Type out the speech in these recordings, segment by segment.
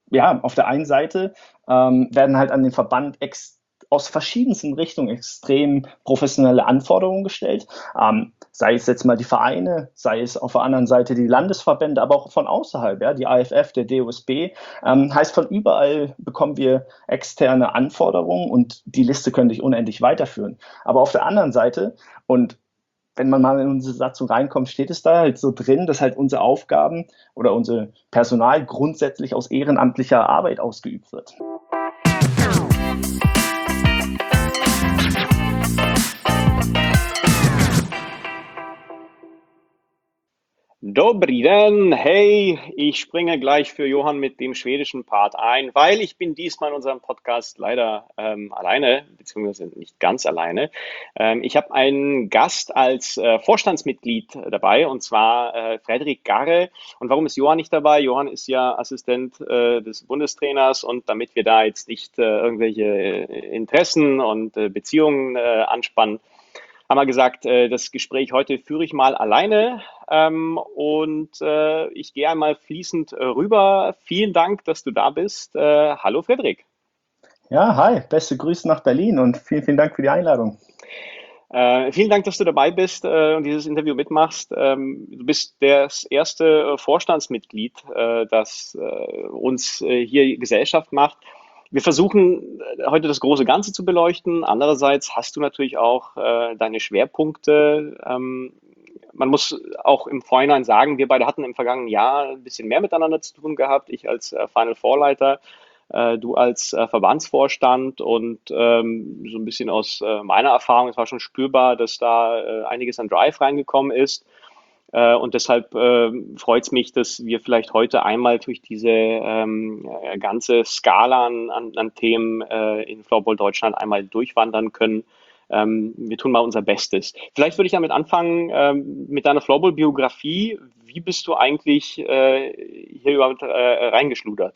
ja, auf der einen Seite werden halt an den Verband aus verschiedensten Richtungen extrem professionelle Anforderungen gestellt. Sei es jetzt mal die Vereine, sei es auf der anderen Seite die Landesverbände, aber auch von außerhalb, ja, die AFF, der DOSB. Heißt, von überall bekommen wir externe Anforderungen und die Liste könnte ich unendlich weiterführen. Aber auf der anderen Seite, und wenn man mal in unsere Satzung reinkommt, steht es da halt so drin, dass halt unsere Aufgaben oder unser Personal grundsätzlich aus ehrenamtlicher Arbeit ausgeübt wird. Dobrý den, hey, ich springe gleich für Johann mit dem schwedischen Part ein, weil ich bin diesmal in unserem Podcast leider alleine, beziehungsweise nicht ganz alleine. Ich habe einen Gast als Vorstandsmitglied dabei, und zwar Fredrik Garre. Und warum ist Johann nicht dabei? Johann ist ja Assistent des Bundestrainers, und damit wir da jetzt nicht irgendwelche Interessen und Beziehungen anspannen, haben wir gesagt, das Gespräch heute führe ich mal alleine, und ich gehe einmal fließend rüber. Vielen Dank, dass du da bist. Hallo Frederik. Ja, hi, beste Grüße nach Berlin und vielen, vielen Dank für die Einladung. Vielen Dank, dass du dabei bist und dieses Interview mitmachst. Du bist das erste Vorstandsmitglied, das uns hier Gesellschaft macht. Wir versuchen heute das große Ganze zu beleuchten. Andererseits hast du natürlich auch deine Schwerpunkte. Man muss auch im Vorhinein sagen, wir beide hatten im vergangenen Jahr ein bisschen mehr miteinander zu tun gehabt. Ich als Final Four Leiter, du als Verbandsvorstand, und so ein bisschen aus meiner Erfahrung, es war schon spürbar, dass da einiges an Drive reingekommen ist. Und deshalb freut es mich, dass wir vielleicht heute einmal durch diese ganze Skala an Themen in Floorball Deutschland einmal durchwandern können. Wir tun mal unser Bestes. Vielleicht würde ich damit anfangen mit deiner Floorball-Biografie. Wie bist du eigentlich hier überhaupt reingeschludert?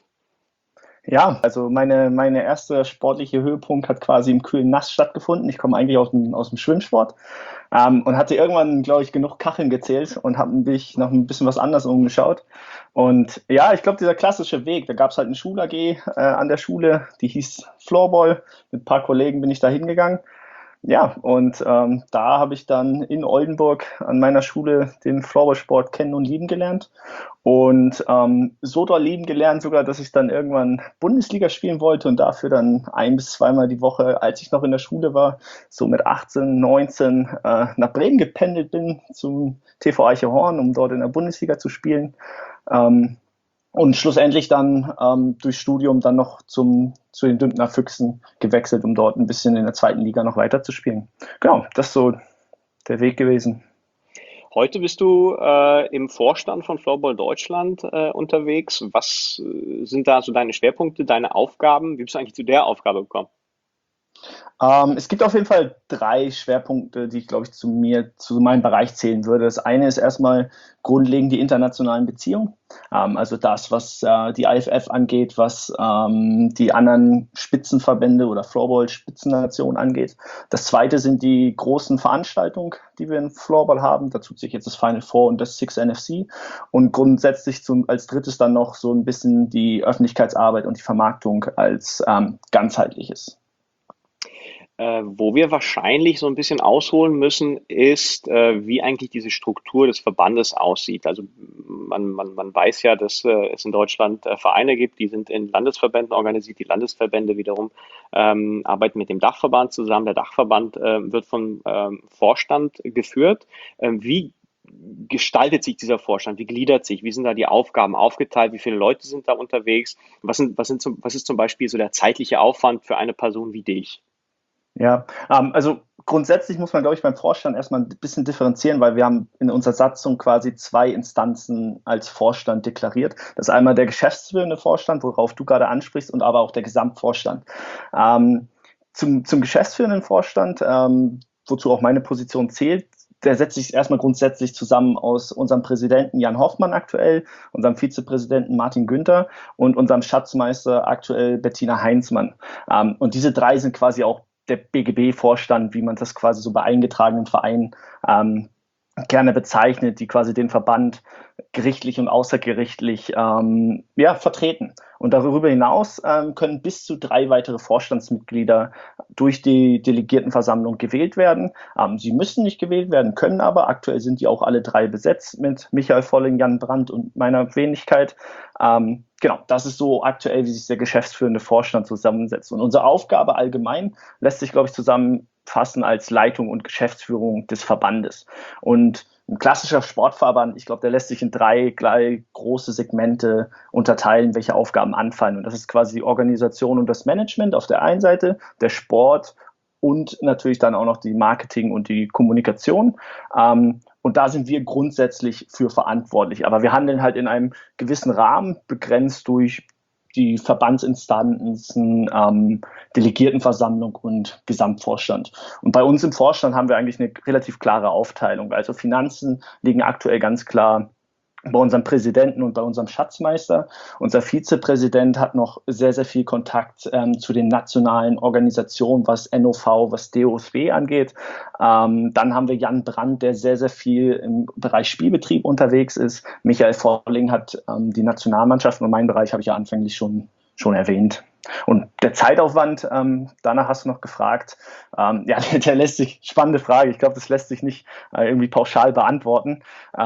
Ja, also meine erste sportliche Höhepunkt hat quasi im kühlen Nass stattgefunden. Ich komme eigentlich aus dem Schwimmsport und hatte irgendwann, glaube ich, genug Kacheln gezählt und habe mich noch ein bisschen was anderes umgeschaut. Und ja, ich glaube, dieser klassische Weg, da gab es halt eine Schul-AG an der Schule, die hieß Floorball. Mit ein paar Kollegen bin ich da hingegangen. Ja, und da habe ich dann in Oldenburg an meiner Schule den Floorballsport kennen und lieben gelernt. Und so doll lieben gelernt sogar, dass ich dann irgendwann Bundesliga spielen wollte und dafür dann ein- bis zweimal die Woche, als ich noch in der Schule war, so mit 18, 19, nach Bremen gependelt bin zum TV Eichehorn, um dort in der Bundesliga zu spielen. Ähm, und schlussendlich dann durch Studium dann noch zu den Bündner Füchsen gewechselt, um dort ein bisschen in der zweiten Liga noch weiter zu spielen. Genau, das ist so der Weg gewesen. Heute bist du im Vorstand von Floorball Deutschland unterwegs. Was sind da so deine Schwerpunkte, deine Aufgaben? Wie bist du eigentlich zu der Aufgabe gekommen? Es gibt auf jeden Fall drei Schwerpunkte, die ich, glaube ich, zu meinem Bereich zählen würde. Das eine ist erstmal grundlegend die internationalen Beziehungen. Also das, was die IFF angeht, was die anderen Spitzenverbände oder Floorball-Spitzennationen angeht. Das zweite sind die großen Veranstaltungen, die wir in Floorball haben. Dazu zählt jetzt das Final Four und das Six NFC. Und grundsätzlich als drittes dann noch so ein bisschen die Öffentlichkeitsarbeit und die Vermarktung als ganzheitliches. Wo wir wahrscheinlich so ein bisschen ausholen müssen, ist, wie eigentlich diese Struktur des Verbandes aussieht. Also man weiß ja, dass es in Deutschland Vereine gibt, die sind in Landesverbänden organisiert. Die Landesverbände wiederum arbeiten mit dem Dachverband zusammen. Der Dachverband wird vom Vorstand geführt. Wie gestaltet sich dieser Vorstand? Wie gliedert sich? Wie sind da die Aufgaben aufgeteilt? Wie viele Leute sind da unterwegs? Was ist zum Beispiel so der zeitliche Aufwand für eine Person wie dich? Ja, also grundsätzlich muss man, glaube ich, beim Vorstand erstmal ein bisschen differenzieren, weil wir haben in unserer Satzung quasi zwei Instanzen als Vorstand deklariert. Das ist einmal der geschäftsführende Vorstand, worauf du gerade ansprichst, und aber auch der Gesamtvorstand. Zum geschäftsführenden Vorstand, wozu auch meine Position zählt, der setzt sich erstmal grundsätzlich zusammen aus unserem Präsidenten Jan Hoffmann aktuell, unserem Vizepräsidenten Martin Günther und unserem Schatzmeister aktuell Bettina Heinzmann. Und diese drei sind quasi auch der BGB-Vorstand, wie man das quasi so bei eingetragenen Vereinen gerne bezeichnet, die quasi den Verband gerichtlich und außergerichtlich vertreten. Und darüber hinaus können bis zu 3 weitere Vorstandsmitglieder durch die Delegiertenversammlung gewählt werden. Sie müssen nicht gewählt werden, können aber. Aktuell sind die auch alle 3 besetzt mit Michael Volling, Jan Brandt und meiner Wenigkeit. Genau, das ist so aktuell, wie sich der geschäftsführende Vorstand zusammensetzt. Und unsere Aufgabe allgemein lässt sich, glaube ich, zusammenfassen als Leitung und Geschäftsführung des Verbandes. Und ein klassischer Sportverband, ich glaube, der lässt sich in 3 große Segmente unterteilen, welche Aufgaben anfallen. Und das ist quasi die Organisation und das Management auf der einen Seite, der Sport und natürlich dann auch noch die Marketing und die Kommunikation. Und da sind wir grundsätzlich für verantwortlich. Aber wir handeln halt in einem gewissen Rahmen, begrenzt durch die Verbandsinstanzen, Delegiertenversammlung und Gesamtvorstand. Und bei uns im Vorstand haben wir eigentlich eine relativ klare Aufteilung. Also Finanzen liegen aktuell ganz klar bei unserem Präsidenten und bei unserem Schatzmeister. Unser Vizepräsident hat noch sehr, sehr viel Kontakt zu den nationalen Organisationen, was NOV, was DOSB angeht. Dann haben wir Jan Brandt, der sehr, sehr viel im Bereich Spielbetrieb unterwegs ist. Michael Volling hat die Nationalmannschaft und meinen Bereich habe ich ja anfänglich schon erwähnt. Und der Zeitaufwand, danach hast du noch gefragt, der lässt sich, spannende Frage, ich glaube, das lässt sich nicht irgendwie pauschal beantworten.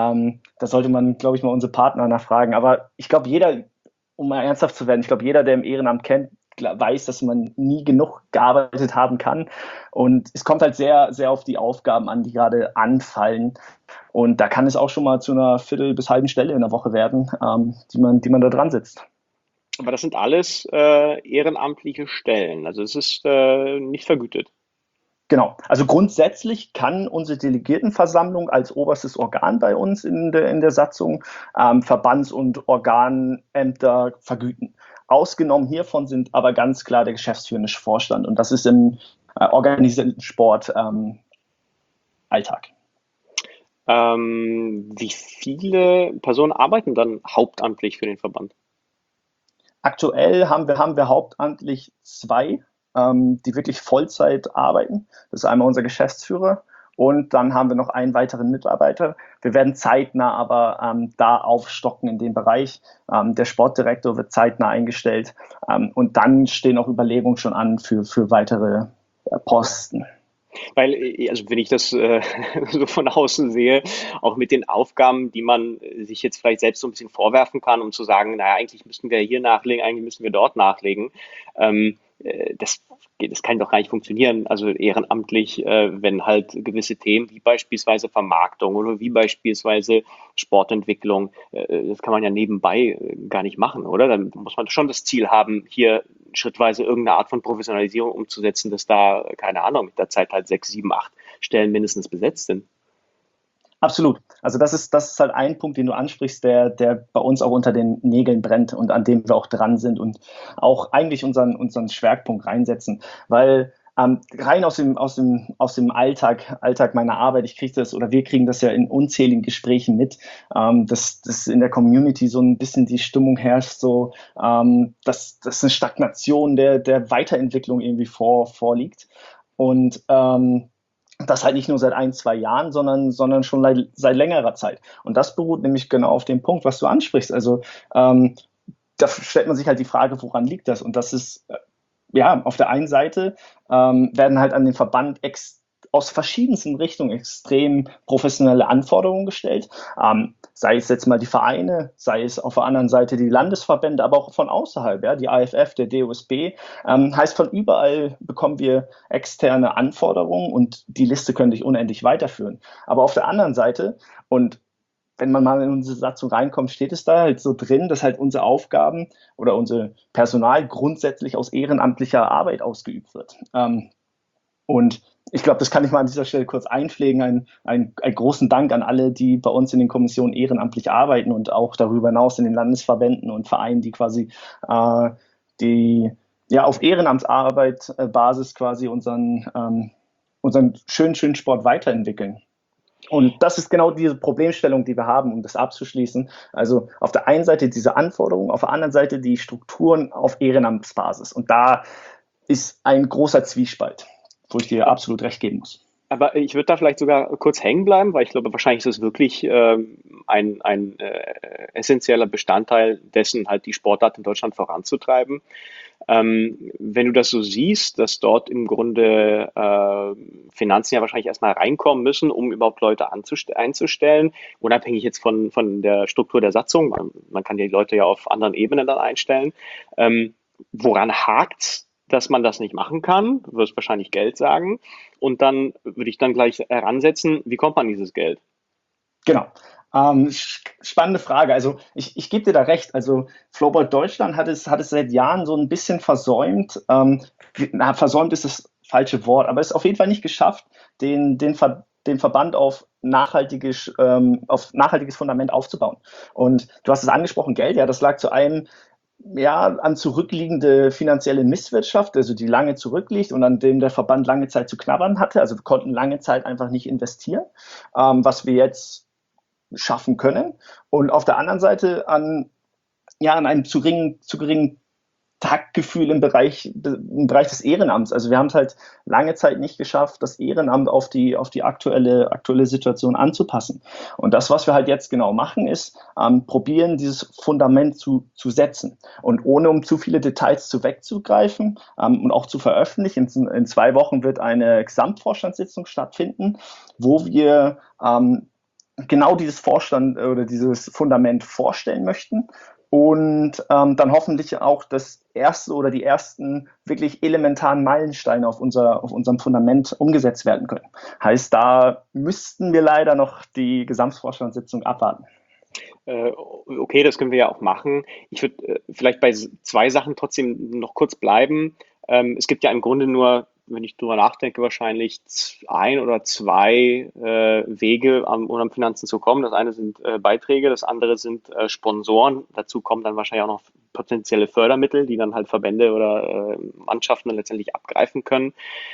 Da sollte man, glaube ich, mal unsere Partner nachfragen. Aber ich glaube, jeder, um mal ernsthaft zu werden, ich glaube, jeder, der im Ehrenamt kennt, weiß, dass man nie genug gearbeitet haben kann. Und es kommt halt sehr, sehr auf die Aufgaben an, die gerade anfallen. Und da kann es auch schon mal zu einer Viertel- bis halben Stelle in der Woche werden, die man da dran sitzt. Aber das sind alles ehrenamtliche Stellen. Also es ist nicht vergütet. Genau. Also grundsätzlich kann unsere Delegiertenversammlung als oberstes Organ bei uns in der Satzung Verbands- und Organämter vergüten. Ausgenommen hiervon sind aber ganz klar der geschäftsführende Vorstand. Und das ist im organisierten Sport Alltag. Wie viele Personen arbeiten dann hauptamtlich für den Verband? Aktuell haben wir hauptamtlich 2, die wirklich Vollzeit arbeiten. Das ist einmal unser Geschäftsführer und dann haben wir noch einen weiteren Mitarbeiter. Wir werden zeitnah aber da aufstocken in dem Bereich. Der Sportdirektor wird zeitnah eingestellt und dann stehen auch Überlegungen schon an für weitere Posten. Weil, also wenn ich das so von außen sehe, auch mit den Aufgaben, die man sich jetzt vielleicht selbst so ein bisschen vorwerfen kann, um zu sagen, naja, eigentlich müssten wir hier nachlegen, eigentlich müssten wir dort nachlegen. Das kann doch gar nicht funktionieren, also ehrenamtlich, wenn halt gewisse Themen wie beispielsweise Vermarktung oder wie beispielsweise Sportentwicklung, das kann man ja nebenbei gar nicht machen, oder? Dann muss man schon das Ziel haben, hier schrittweise irgendeine Art von Professionalisierung umzusetzen, dass da, keine Ahnung, mit der Zeit halt 6, 7, 8 Stellen mindestens besetzt sind. Absolut. Also das ist halt ein Punkt, den du ansprichst, der bei uns auch unter den Nägeln brennt und an dem wir auch dran sind und auch eigentlich unseren Schwerpunkt reinsetzen. Weil rein aus dem Alltag meiner Arbeit, ich kriege das oder wir kriegen das ja in unzähligen Gesprächen mit, dass in der Community so ein bisschen die Stimmung herrscht, so dass eine Stagnation der Weiterentwicklung irgendwie vorliegt. Und das halt nicht nur seit 1, 2 Jahren, sondern schon seit längerer Zeit. Und das beruht nämlich genau auf dem Punkt, was du ansprichst. Also da stellt man sich halt die Frage, woran liegt das? Und das ist, auf der einen Seite werden halt an den Verband aus verschiedensten Richtungen extrem professionelle Anforderungen gestellt. Sei es jetzt mal die Vereine, sei es auf der anderen Seite die Landesverbände, aber auch von außerhalb, ja, die AFF, der DOSB. Heißt, von überall bekommen wir externe Anforderungen und die Liste könnte ich unendlich weiterführen. Aber auf der anderen Seite, und wenn man mal in unsere Satzung reinkommt, steht es da halt so drin, dass halt unsere Aufgaben oder unser Personal grundsätzlich aus ehrenamtlicher Arbeit ausgeübt wird. Und ich glaube, das kann ich mal an dieser Stelle kurz einpflegen. Einen großen Dank an alle, die bei uns in den Kommissionen ehrenamtlich arbeiten und auch darüber hinaus in den Landesverbänden und Vereinen, die quasi auf Ehrenamtsarbeit Basis quasi unseren schönen Sport weiterentwickeln. Und das ist genau diese Problemstellung, die wir haben, um das abzuschließen. Also auf der einen Seite diese Anforderungen, auf der anderen Seite die Strukturen auf Ehrenamtsbasis. Und da ist ein großer Zwiespalt, wo ich dir absolut recht geben muss. Aber ich würde da vielleicht sogar kurz hängen bleiben, weil ich glaube, wahrscheinlich ist es wirklich ein essentieller Bestandteil dessen, halt die Sportart in Deutschland voranzutreiben. Wenn du das so siehst, dass dort im Grunde Finanzen ja wahrscheinlich erstmal reinkommen müssen, um überhaupt Leute einzustellen, unabhängig jetzt von der Struktur der Satzung, man kann die Leute ja auf anderen Ebenen dann einstellen. Woran hakt's, dass man das nicht machen kann? Du wirst wahrscheinlich Geld sagen. Und dann würde ich dann gleich heransetzen, wie kommt man an dieses Geld? Genau. Spannende Frage. Also ich gebe dir da recht. Also Floorball Deutschland hat es seit Jahren so ein bisschen versäumt. Versäumt ist das falsche Wort, aber es ist auf jeden Fall nicht geschafft, den Verband auf nachhaltiges Fundament aufzubauen. Und du hast es angesprochen, Geld, ja, das lag zu einem ja, an zurückliegende finanzielle Misswirtschaft, also die lange zurückliegt und an dem der Verband lange Zeit zu knabbern hatte. Also wir konnten lange Zeit einfach nicht investieren, was wir jetzt schaffen können. Und auf der anderen Seite an einem zu geringen Taktgefühl im Bereich des Ehrenamts. Also wir haben es halt lange Zeit nicht geschafft, das Ehrenamt auf die aktuelle Situation anzupassen. Und das, was wir halt jetzt genau machen, ist probieren, dieses Fundament zu setzen. Und ohne um zu viele Details wegzugreifen und auch zu veröffentlichen, in 2 Wochen wird eine Gesamtvorstandssitzung stattfinden, wo wir genau dieses Vorstand oder dieses Fundament vorstellen möchten und dann hoffentlich auch das erste oder die ersten wirklich elementaren Meilensteine auf unserem Fundament umgesetzt werden können. Heißt, da müssten wir leider noch die Gesamtvorstandssitzung abwarten. Okay, das können wir ja auch machen. Ich würde vielleicht bei zwei Sachen trotzdem noch kurz bleiben. Es gibt ja im Grunde nur, wenn ich drüber nachdenke, wahrscheinlich ein oder zwei Wege, um an Finanzen zu kommen. Das eine sind Beiträge, das andere sind Sponsoren. Dazu kommen dann wahrscheinlich auch noch potenzielle Fördermittel, die dann halt Verbände oder Mannschaften dann letztendlich abgreifen können.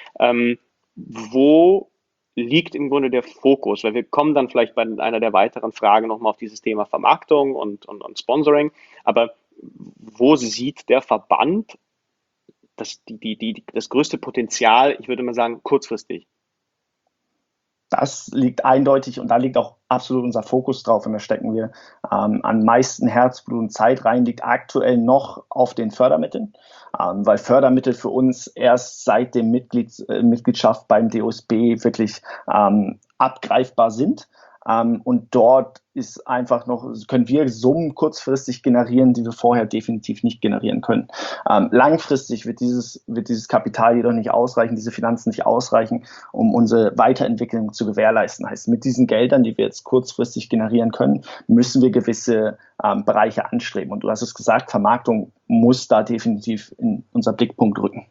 Wo liegt im Grunde der Fokus? Weil wir kommen dann vielleicht bei einer der weiteren Fragen nochmal auf dieses Thema Vermarktung und Sponsoring. Aber wo sieht der Verband das größte Potenzial, ich würde mal sagen, kurzfristig? Das liegt eindeutig und da liegt auch absolut unser Fokus drauf und da stecken wir am meisten Herzblut und Zeit rein, liegt aktuell noch auf den Fördermitteln, weil Fördermittel für uns erst seit dem Mitgliedschaft beim DOSB wirklich abgreifbar sind. Und dort ist einfach noch, können wir Summen kurzfristig generieren, die wir vorher definitiv nicht generieren können. Langfristig wird dieses Kapital jedoch nicht ausreichen, diese Finanzen nicht ausreichen, um unsere Weiterentwicklung zu gewährleisten. Heißt, mit diesen Geldern, die wir jetzt kurzfristig generieren können, müssen wir gewisse Bereiche anstreben. Und du hast es gesagt, Vermarktung muss da definitiv in unser Blickpunkt rücken.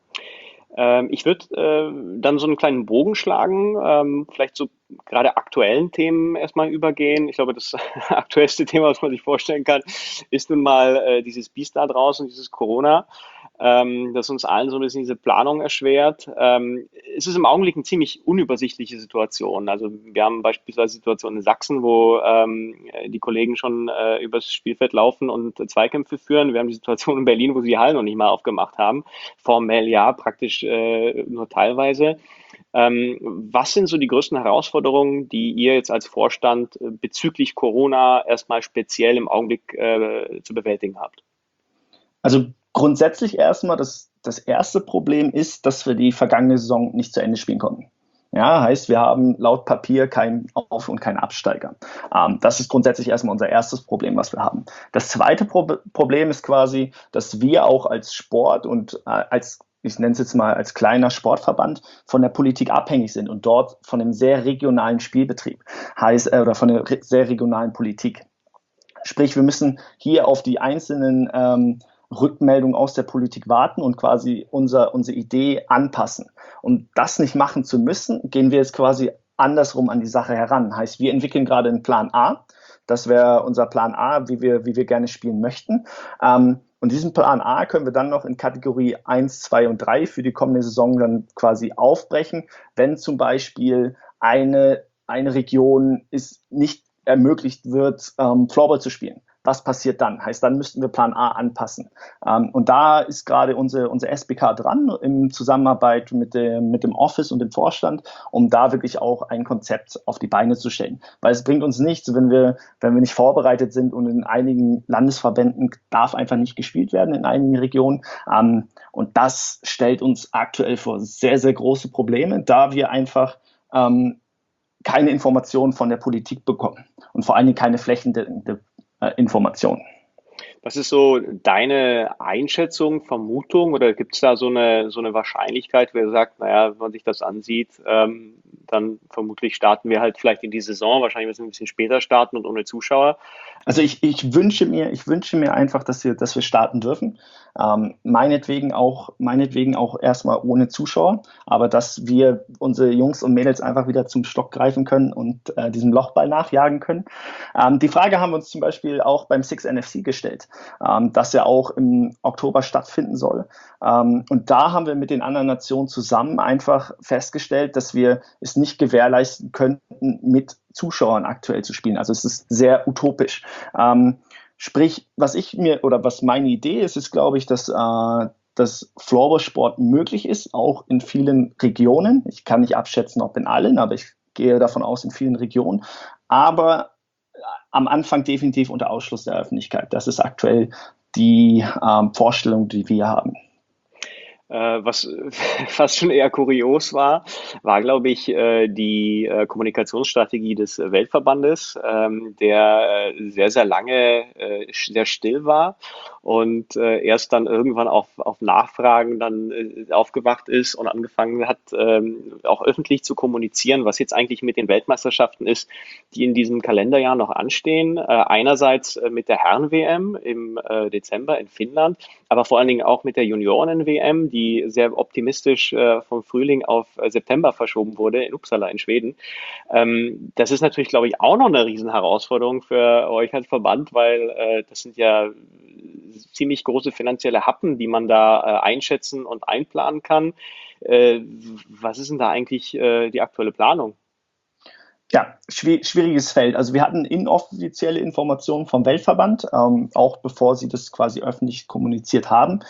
Ich würde dann so einen kleinen Bogen schlagen, vielleicht so gerade aktuellen Themen erstmal übergehen. Ich glaube, das aktuellste Thema, was man sich vorstellen kann, ist nun mal dieses Biest da draußen, dieses Corona, das uns allen so ein bisschen diese Planung erschwert. Es ist im Augenblick eine ziemlich unübersichtliche Situation. Also wir haben beispielsweise Situationen in Sachsen, wo die Kollegen schon übers Spielfeld laufen und Zweikämpfe führen. Wir haben die Situation in Berlin, wo sie die Hallen noch nicht mal aufgemacht haben. Formell ja, praktisch nur teilweise. Was sind so die größten Herausforderungen, die ihr jetzt als Vorstand bezüglich Corona erstmal speziell im Augenblick zu bewältigen habt? Also grundsätzlich erstmal, das erste Problem ist, dass wir die vergangene Saison nicht zu Ende spielen konnten. Ja, heißt, wir haben laut Papier keinen Auf- und keinen Absteiger. Das ist grundsätzlich erstmal unser erstes Problem, was wir haben. Das zweite Problem ist quasi, dass wir auch als Sport und ich nenne es jetzt mal als kleiner Sportverband, von der Politik abhängig sind und dort von einem sehr regionalen Spielbetrieb heißt, oder von der sehr regionalen Politik. Sprich, wir müssen hier auf die einzelnen Rückmeldungen aus der Politik warten und quasi unsere Idee anpassen. Um das nicht machen zu müssen, gehen wir jetzt quasi andersrum an die Sache heran. Heißt, wir entwickeln gerade einen Plan A. Das wäre unser Plan A, wie wir gerne spielen möchten. Und diesen Plan A können wir dann noch in Kategorie 1, 2 und 3 für die kommende Saison dann quasi aufbrechen, wenn zum Beispiel eine Region ist nicht ermöglicht wird, Floorball zu spielen. was passiert dann? Heißt, dann müssten wir Plan A anpassen. Und da ist gerade unser SBK dran, in Zusammenarbeit mit dem Office und dem Vorstand, um da wirklich auch ein Konzept auf die Beine zu stellen. Weil es bringt uns nichts, wenn wir nicht vorbereitet sind, und in einigen Landesverbänden darf einfach nicht gespielt werden, in einigen Regionen. Und das stellt uns aktuell vor sehr, sehr große Probleme, da wir einfach keine Informationen von der Politik bekommen und vor allen Dingen keine flächendeckende Informationen. Was ist so deine Einschätzung, Vermutung oder gibt es da so eine Wahrscheinlichkeit, wo ihr sagt, naja, wenn man sich das ansieht, dann vermutlich starten wir halt vielleicht in die Saison, wahrscheinlich müssen wir ein bisschen später starten und ohne Zuschauer. Also ich wünsche mir einfach, dass wir starten dürfen. Meinetwegen auch erstmal ohne Zuschauer, aber dass wir unsere Jungs und Mädels einfach wieder zum Stock greifen können und diesem Lochball nachjagen können. Die Frage haben wir uns zum Beispiel auch beim Six NFC gestellt, das ja auch im Oktober stattfinden soll. Und da haben wir mit den anderen Nationen zusammen einfach festgestellt, dass wir es nicht gewährleisten könnten, mit Zuschauern aktuell zu spielen. Also es ist sehr utopisch. Sprich, was meine Idee ist, glaube ich, dass Floorball-Sport möglich ist, auch in vielen Regionen. Ich kann nicht abschätzen, ob in allen, aber ich gehe davon aus, in vielen Regionen. Aber am Anfang definitiv unter Ausschluss der Öffentlichkeit. Das ist aktuell die Vorstellung, die wir haben. Was fast schon eher kurios war, glaube ich, die Kommunikationsstrategie des Weltverbandes, der sehr, sehr lange sehr still war und erst dann irgendwann auf Nachfragen dann aufgewacht ist und angefangen hat, auch öffentlich zu kommunizieren, was jetzt eigentlich mit den Weltmeisterschaften ist, die in diesem Kalenderjahr noch anstehen. Einerseits mit der Herren-WM im Dezember in Finnland, aber vor allen Dingen auch mit der Junioren-WM, die sehr optimistisch vom Frühling auf September verschoben wurde in Uppsala in Schweden. Das ist natürlich, glaube ich, auch noch eine Riesenherausforderung für euch als Verband, weil das sind ja ziemlich große finanzielle Happen, die man da einschätzen und einplanen kann. Was ist denn da eigentlich die aktuelle Planung? Ja, schwieriges Feld. Also wir hatten inoffizielle Informationen vom Weltverband, auch bevor sie das quasi öffentlich kommuniziert haben.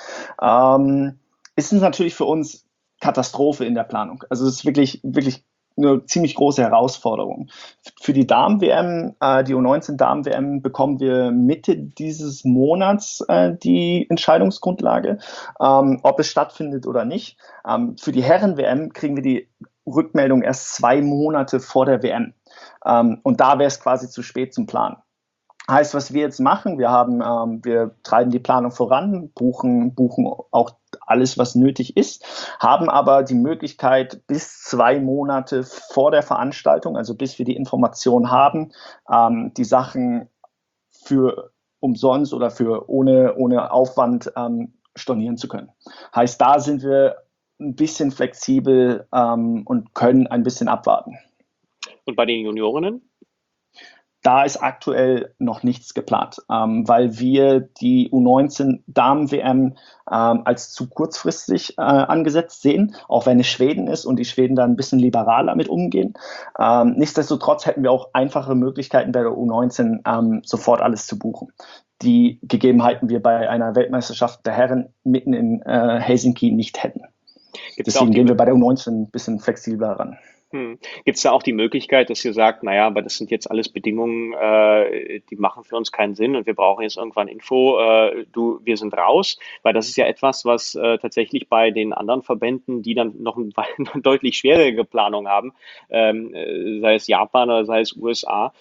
Ist es natürlich für uns Katastrophe in der Planung. Also es ist wirklich eine ziemlich große Herausforderung. Für die Damen-WM, die U19-Damen-WM, bekommen wir Mitte dieses Monats die Entscheidungsgrundlage, ob es stattfindet oder nicht. Für die Herren-WM kriegen wir die Rückmeldung erst 2 Monate vor der WM. Und da wäre es quasi zu spät zum Planen. Heißt, was wir jetzt machen, wir treiben die Planung voran, buchen auch alles, was nötig ist, haben aber die Möglichkeit, bis 2 Monate vor der Veranstaltung, also bis wir die Information haben, die Sachen für umsonst oder für ohne Aufwand stornieren zu können. Heißt, da sind wir ein bisschen flexibel und können ein bisschen abwarten. Und bei den Juniorinnen? Da ist aktuell noch nichts geplant, weil wir die U19-Damen-WM als zu kurzfristig angesetzt sehen, auch wenn es Schweden ist und die Schweden da ein bisschen liberaler mit umgehen. Nichtsdestotrotz hätten wir auch einfache Möglichkeiten bei der U19 sofort alles zu buchen. Die Gegebenheiten wir bei einer Weltmeisterschaft der Herren mitten in Helsinki nicht hätten. Deswegen gehen wir bei der U19 ein bisschen flexibler ran. Gibt es da auch die Möglichkeit, dass ihr sagt, naja, aber das sind jetzt alles Bedingungen, die machen für uns keinen Sinn und wir brauchen jetzt irgendwann Info, wir sind raus, weil das ist ja etwas, was tatsächlich bei den anderen Verbänden, die dann noch eine deutlich schwierige Planung haben, sei es Japan oder sei es USA,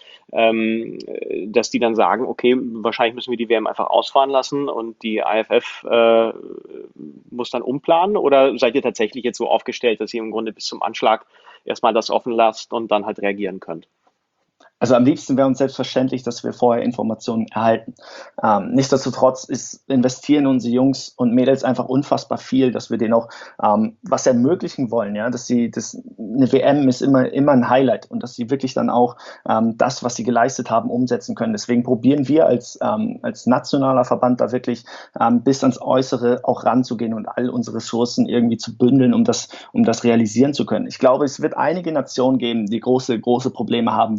dass die dann sagen, okay, wahrscheinlich müssen wir die WM einfach ausfahren lassen und die IFF muss dann umplanen, oder seid ihr tatsächlich jetzt so aufgestellt, dass ihr im Grunde bis zum Anschlag erstmal das offen lasst und dann halt reagieren könnt? Also am liebsten wäre uns selbstverständlich, dass wir vorher Informationen erhalten. Nichtsdestotrotz investieren unsere Jungs und Mädels einfach unfassbar viel, dass wir denen auch was ermöglichen wollen, ja, eine WM ist immer ein Highlight und dass sie wirklich dann auch das, was sie geleistet haben, umsetzen können. Deswegen probieren wir als nationaler Verband da wirklich bis ans Äußere auch ranzugehen und all unsere Ressourcen irgendwie zu bündeln, um das realisieren zu können. Ich glaube, es wird einige Nationen geben, die große Probleme haben werden.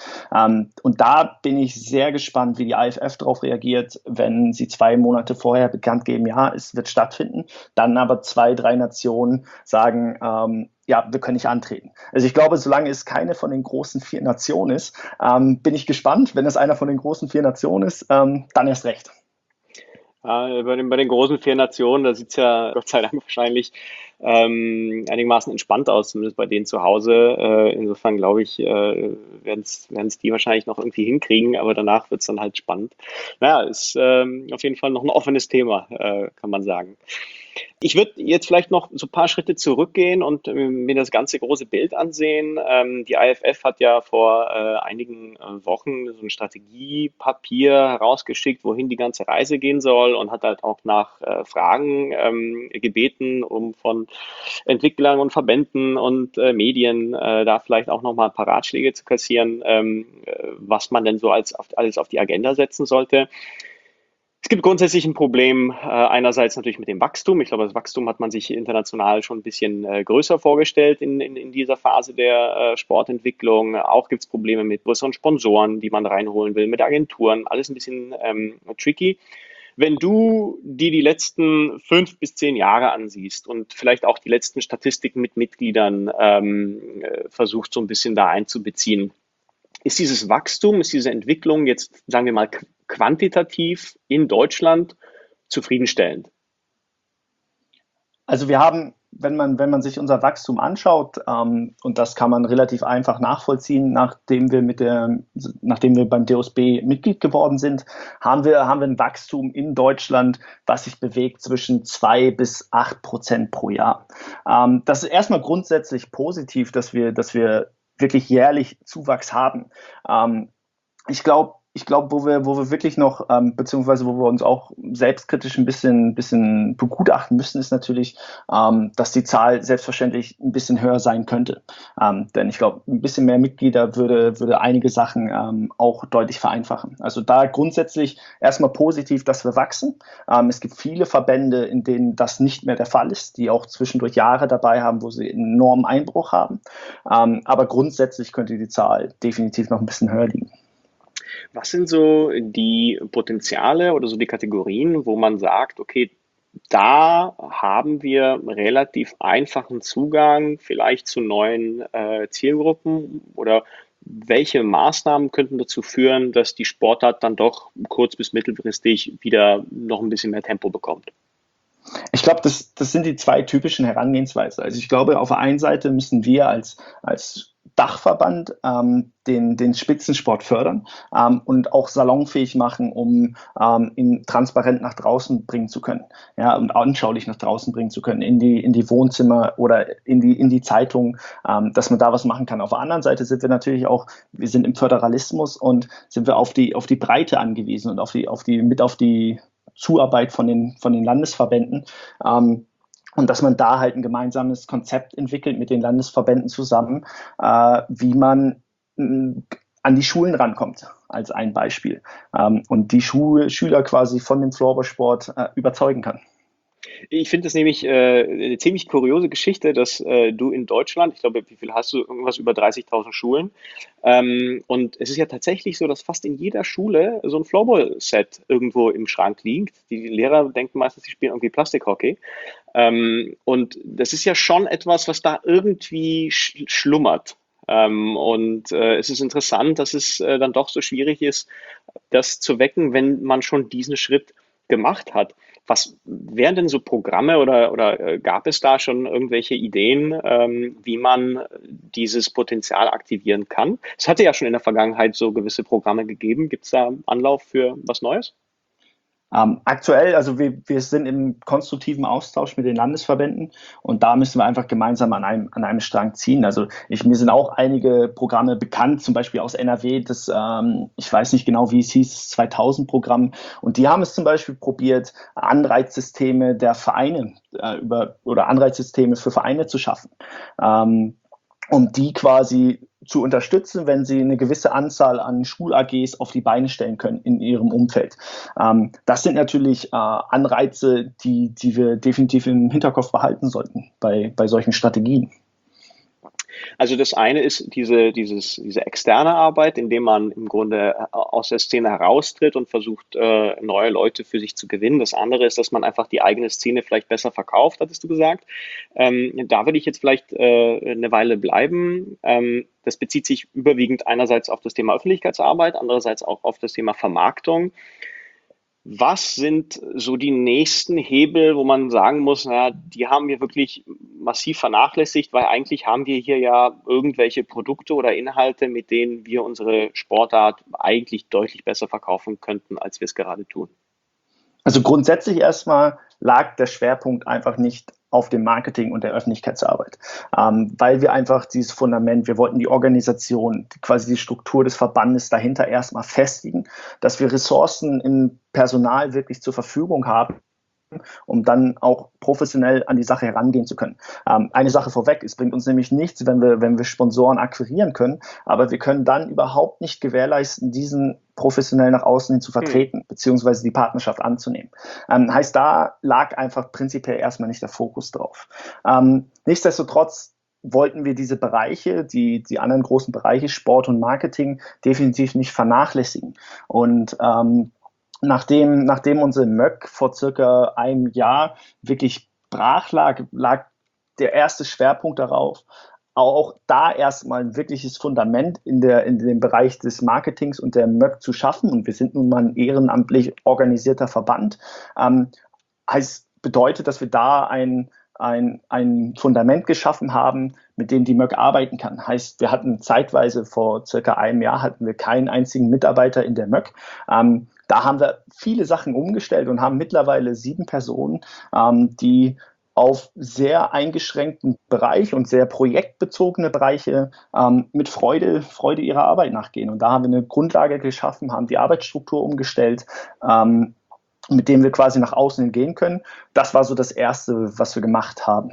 Und da bin ich sehr gespannt, wie die IFF darauf reagiert, wenn sie 2 Monate vorher bekannt geben, ja, es wird stattfinden, dann aber 2, 3 Nationen sagen, ja, wir können nicht antreten. Also ich glaube, solange es keine von den großen 4 Nationen ist, bin ich gespannt. Wenn es einer von den großen 4 Nationen ist, dann erst recht. Bei den großen 4 Nationen, da sieht es ja Gott sei Dank wahrscheinlich einigermaßen entspannt aus, zumindest bei denen zu Hause. Insofern glaube ich, werden es die wahrscheinlich noch irgendwie hinkriegen, aber danach wird es dann halt spannend. Naja, ist auf jeden Fall noch ein offenes Thema, kann man sagen. Ich würde jetzt vielleicht noch so ein paar Schritte zurückgehen und mir das ganze große Bild ansehen. Die IFF hat ja vor einigen Wochen so ein Strategiepapier herausgeschickt, wohin die ganze Reise gehen soll und hat halt auch nach Fragen gebeten, um von Entwicklern und Verbänden und Medien da vielleicht auch nochmal ein paar Ratschläge zu kassieren, was man denn so alles auf die Agenda setzen sollte. Es gibt grundsätzlich ein Problem, einerseits natürlich mit dem Wachstum. Ich glaube, das Wachstum hat man sich international schon ein bisschen größer vorgestellt in dieser Phase der Sportentwicklung. Auch gibt es Probleme mit größeren Sponsoren, die man reinholen will, mit Agenturen. Alles ein bisschen tricky. Wenn du dir die letzten 5 bis 10 Jahre ansiehst und vielleicht auch die letzten Statistiken mit Mitgliedern versuchst, so ein bisschen da einzubeziehen, ist dieses Wachstum, ist diese Entwicklung jetzt, sagen wir mal, quantitativ in Deutschland zufriedenstellend? Also wir haben, wenn man sich unser Wachstum anschaut, und das kann man relativ einfach nachvollziehen, nachdem wir beim DOSB Mitglied geworden sind, haben wir ein Wachstum in Deutschland, was sich bewegt zwischen 2 bis 8% pro Jahr. Das ist erstmal grundsätzlich positiv, dass wir wirklich jährlich Zuwachs haben. Ich glaube, wo wir wirklich noch, beziehungsweise wo wir uns auch selbstkritisch ein bisschen begutachten müssen, ist natürlich, dass die Zahl selbstverständlich ein bisschen höher sein könnte. Denn ich glaube, ein bisschen mehr Mitglieder würde einige Sachen auch deutlich vereinfachen. Also da grundsätzlich erstmal positiv, dass wir wachsen. Es gibt viele Verbände, in denen das nicht mehr der Fall ist, die auch zwischendurch Jahre dabei haben, wo sie einen enormen Einbruch haben. Aber grundsätzlich könnte die Zahl definitiv noch ein bisschen höher liegen. Was sind so die Potenziale oder so die Kategorien, wo man sagt, okay, da haben wir relativ einfachen Zugang vielleicht zu neuen Zielgruppen oder welche Maßnahmen könnten dazu führen, dass die Sportart dann doch kurz- bis mittelfristig wieder noch ein bisschen mehr Tempo bekommt? Ich glaube, das sind die 2 typischen Herangehensweisen. Also ich glaube, auf der einen Seite müssen wir als Dachverband den Spitzensport fördern und auch salonfähig machen, um ihn transparent nach draußen bringen zu können, ja, und anschaulich nach draußen bringen zu können, in die Wohnzimmer oder in die Zeitung, dass man da was machen kann. Auf der anderen Seite sind wir natürlich auch, wir sind im Föderalismus und sind wir auf die Breite angewiesen und auf die Zuarbeit von den Landesverbänden. Und dass man da halt ein gemeinsames Konzept entwickelt mit den Landesverbänden zusammen, wie man an die Schulen rankommt, als ein Beispiel. Und die Schüler quasi von dem Floorballsport überzeugen kann. Ich finde es nämlich eine ziemlich kuriose Geschichte, dass du in Deutschland, ich glaube, wie viel hast du? Irgendwas über 30.000 Schulen. Und es ist ja tatsächlich so, dass fast in jeder Schule so ein Floorball-Set irgendwo im Schrank liegt. Die Lehrer denken meistens, sie spielen irgendwie Plastikhockey. Und das ist ja schon etwas, was da irgendwie schlummert. Und es ist interessant, dass es dann doch so schwierig ist, das zu wecken, wenn man schon diesen Schritt gemacht hat. Was wären denn so Programme oder gab es da schon irgendwelche Ideen, wie man dieses Potenzial aktivieren kann? Es hatte ja schon in der Vergangenheit so gewisse Programme gegeben. Gibt es da Anlauf für was Neues? Aktuell, also wir sind im konstruktiven Austausch mit den Landesverbänden und da müssen wir einfach gemeinsam an einem Strang ziehen. Also mir sind auch einige Programme bekannt, zum Beispiel aus NRW, ich weiß nicht genau, wie es hieß, das 2000-Programm, und die haben es zum Beispiel probiert, Anreizsysteme der Vereine oder Anreizsysteme für Vereine zu schaffen. Um die quasi zu unterstützen, wenn sie eine gewisse Anzahl an Schul-AGs auf die Beine stellen können in ihrem Umfeld. Das sind natürlich Anreize, die wir definitiv im Hinterkopf behalten sollten bei solchen Strategien. Also das eine ist diese externe Arbeit, indem man im Grunde aus der Szene heraustritt und versucht, neue Leute für sich zu gewinnen. Das andere ist, dass man einfach die eigene Szene vielleicht besser verkauft, hattest du gesagt. Da würde ich jetzt vielleicht eine Weile bleiben. Das bezieht sich überwiegend einerseits auf das Thema Öffentlichkeitsarbeit, andererseits auch auf das Thema Vermarktung. Was sind so die nächsten Hebel, wo man sagen muss, naja, die haben wir wirklich massiv vernachlässigt, weil eigentlich haben wir hier ja irgendwelche Produkte oder Inhalte, mit denen wir unsere Sportart eigentlich deutlich besser verkaufen könnten, als wir es gerade tun. Also grundsätzlich erstmal lag der Schwerpunkt einfach nicht auf dem Marketing und der Öffentlichkeitsarbeit, weil wir einfach dieses Fundament, wir wollten die Organisation, quasi die Struktur des Verbandes dahinter erstmal festigen, dass wir Ressourcen im Personal wirklich zur Verfügung haben, um dann auch professionell an die Sache herangehen zu können. Eine Sache vorweg, es bringt uns nämlich nichts, wenn wir Sponsoren akquirieren können, aber wir können dann überhaupt nicht gewährleisten, diesen professionell nach außen hin zu vertreten, beziehungsweise die Partnerschaft anzunehmen. Heißt, da lag einfach prinzipiell erstmal nicht der Fokus drauf. Nichtsdestotrotz wollten wir diese Bereiche, die anderen großen Bereiche, Sport und Marketing, definitiv nicht vernachlässigen. Und nachdem unsere MÖC vor circa einem Jahr wirklich brach lag, lag der erste Schwerpunkt darauf, auch da erstmal ein wirkliches Fundament in dem Bereich des Marketings und der MÖC zu schaffen. Und wir sind nun mal ein ehrenamtlich organisierter Verband. Bedeutet, dass wir da ein Fundament geschaffen haben, mit dem die MÖC arbeiten kann. Heißt, wir hatten zeitweise vor circa einem Jahr hatten wir keinen einzigen Mitarbeiter in der MÖC. Da haben wir viele Sachen umgestellt und haben mittlerweile 7 Personen, die auf sehr eingeschränkten Bereich und sehr projektbezogene Bereiche mit Freude ihrer Arbeit nachgehen. Und da haben wir eine Grundlage geschaffen, haben die Arbeitsstruktur umgestellt, mit dem wir quasi nach außen gehen können. Das war so das Erste, was wir gemacht haben.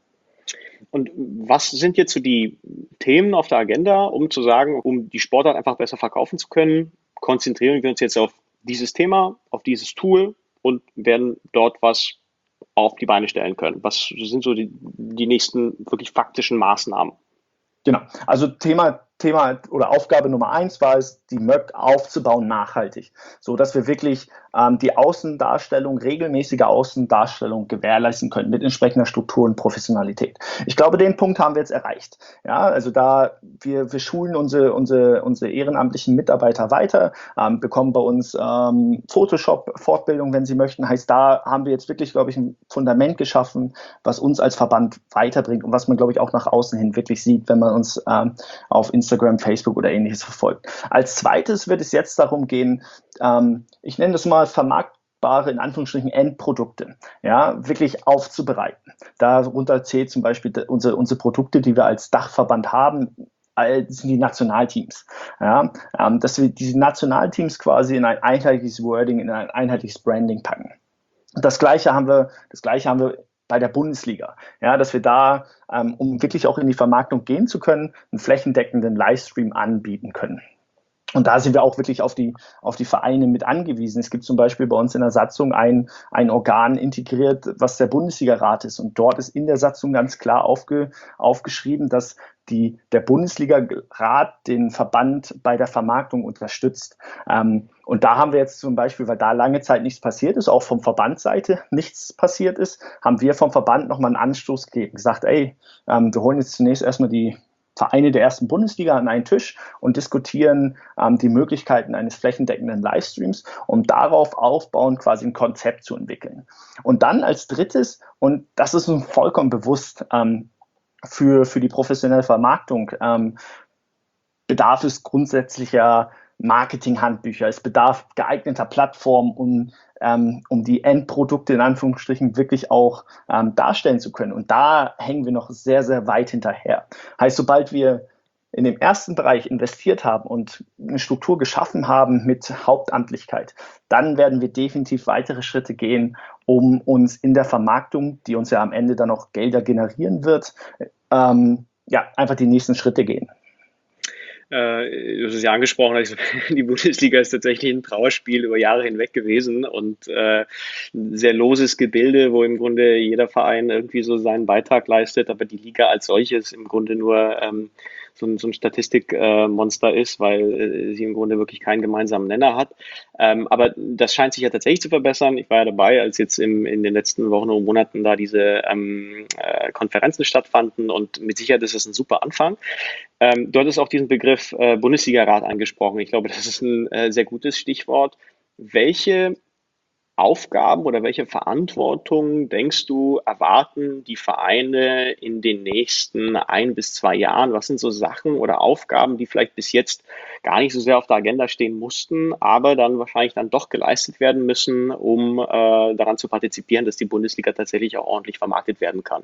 Und was sind jetzt so die Themen auf der Agenda, um zu sagen, um die Sportart einfach besser verkaufen zu können, konzentrieren wir uns jetzt auf dieses Thema, auf dieses Tool und werden dort was auf die Beine stellen können? Was sind so die nächsten wirklich faktischen Maßnahmen? Genau, also Thema oder Aufgabe Nummer 1 war es, die MÖC aufzubauen nachhaltig, so dass wir wirklich die Außendarstellung, regelmäßige Außendarstellung gewährleisten können mit entsprechender Struktur und Professionalität. Ich glaube, den Punkt haben wir jetzt erreicht. Ja, also wir schulen unsere ehrenamtlichen Mitarbeiter weiter, bekommen bei uns Photoshop-Fortbildung, wenn sie möchten. Heißt, da haben wir jetzt wirklich, glaube ich, ein Fundament geschaffen, was uns als Verband weiterbringt und was man, glaube ich, auch nach außen hin wirklich sieht, wenn man uns auf Instagram, Facebook oder ähnliches verfolgt. Als zweites wird es jetzt darum gehen, ich nenne das mal vermarktbare, in Anführungsstrichen, Endprodukte, ja, wirklich aufzubereiten. Darunter zählt zum Beispiel unsere Produkte, die wir als Dachverband haben, sind die Nationalteams. Ja, dass wir diese Nationalteams quasi in ein einheitliches Wording, in ein einheitliches Branding packen. Das Gleiche haben wir bei der Bundesliga, ja, dass wir da, um wirklich auch in die Vermarktung gehen zu können, einen flächendeckenden Livestream anbieten können. Und da sind wir auch wirklich auf die Vereine mit angewiesen. Es gibt zum Beispiel bei uns in der Satzung ein Organ integriert, was der Bundesliga-Rat ist. Und dort ist in der Satzung ganz klar aufgeschrieben, dass der Bundesliga-Rat den Verband bei der Vermarktung unterstützt. Und da haben wir jetzt zum Beispiel, weil da lange Zeit nichts passiert ist, auch vom Verbandsseite nichts passiert ist, haben wir vom Verband nochmal einen Anstoß gegeben, gesagt, wir holen jetzt zunächst erstmal die Vereine der ersten Bundesliga an einen Tisch und diskutieren die Möglichkeiten eines flächendeckenden Livestreams, um darauf aufbauend quasi ein Konzept zu entwickeln. Und dann als drittes, und das ist uns vollkommen bewusst, für die professionelle Vermarktung bedarf es grundsätzlicher Marketinghandbücher. Es bedarf geeigneter Plattformen, um die Endprodukte in Anführungsstrichen wirklich auch darstellen zu können. Und da hängen wir noch sehr, sehr weit hinterher. Heißt, sobald wir in dem ersten Bereich investiert haben und eine Struktur geschaffen haben mit Hauptamtlichkeit, dann werden wir definitiv weitere Schritte gehen, um uns in der Vermarktung, die uns ja am Ende dann auch Gelder generieren wird, einfach die nächsten Schritte gehen. Du hast es ja angesprochen, also die Bundesliga ist tatsächlich ein Trauerspiel über Jahre hinweg gewesen und ein sehr loses Gebilde, wo im Grunde jeder Verein irgendwie so seinen Beitrag leistet, aber die Liga als solches im Grunde nur so ein Statistikmonster ist, weil sie im Grunde wirklich keinen gemeinsamen Nenner hat. Aber das scheint sich ja tatsächlich zu verbessern. Ich war ja dabei, als jetzt in den letzten Wochen und Monaten da diese Konferenzen stattfanden und mit Sicherheit ist das ein super Anfang. Du hattest auch diesen Begriff Bundesliga-Rat angesprochen. Ich glaube, das ist ein sehr gutes Stichwort. Welche Aufgaben oder welche Verantwortung denkst du, erwarten die Vereine in den nächsten 1 bis 2 Jahren? Was sind so Sachen oder Aufgaben, die vielleicht bis jetzt gar nicht so sehr auf der Agenda stehen mussten, aber dann wahrscheinlich dann doch geleistet werden müssen, um daran zu partizipieren, dass die Bundesliga tatsächlich auch ordentlich vermarktet werden kann?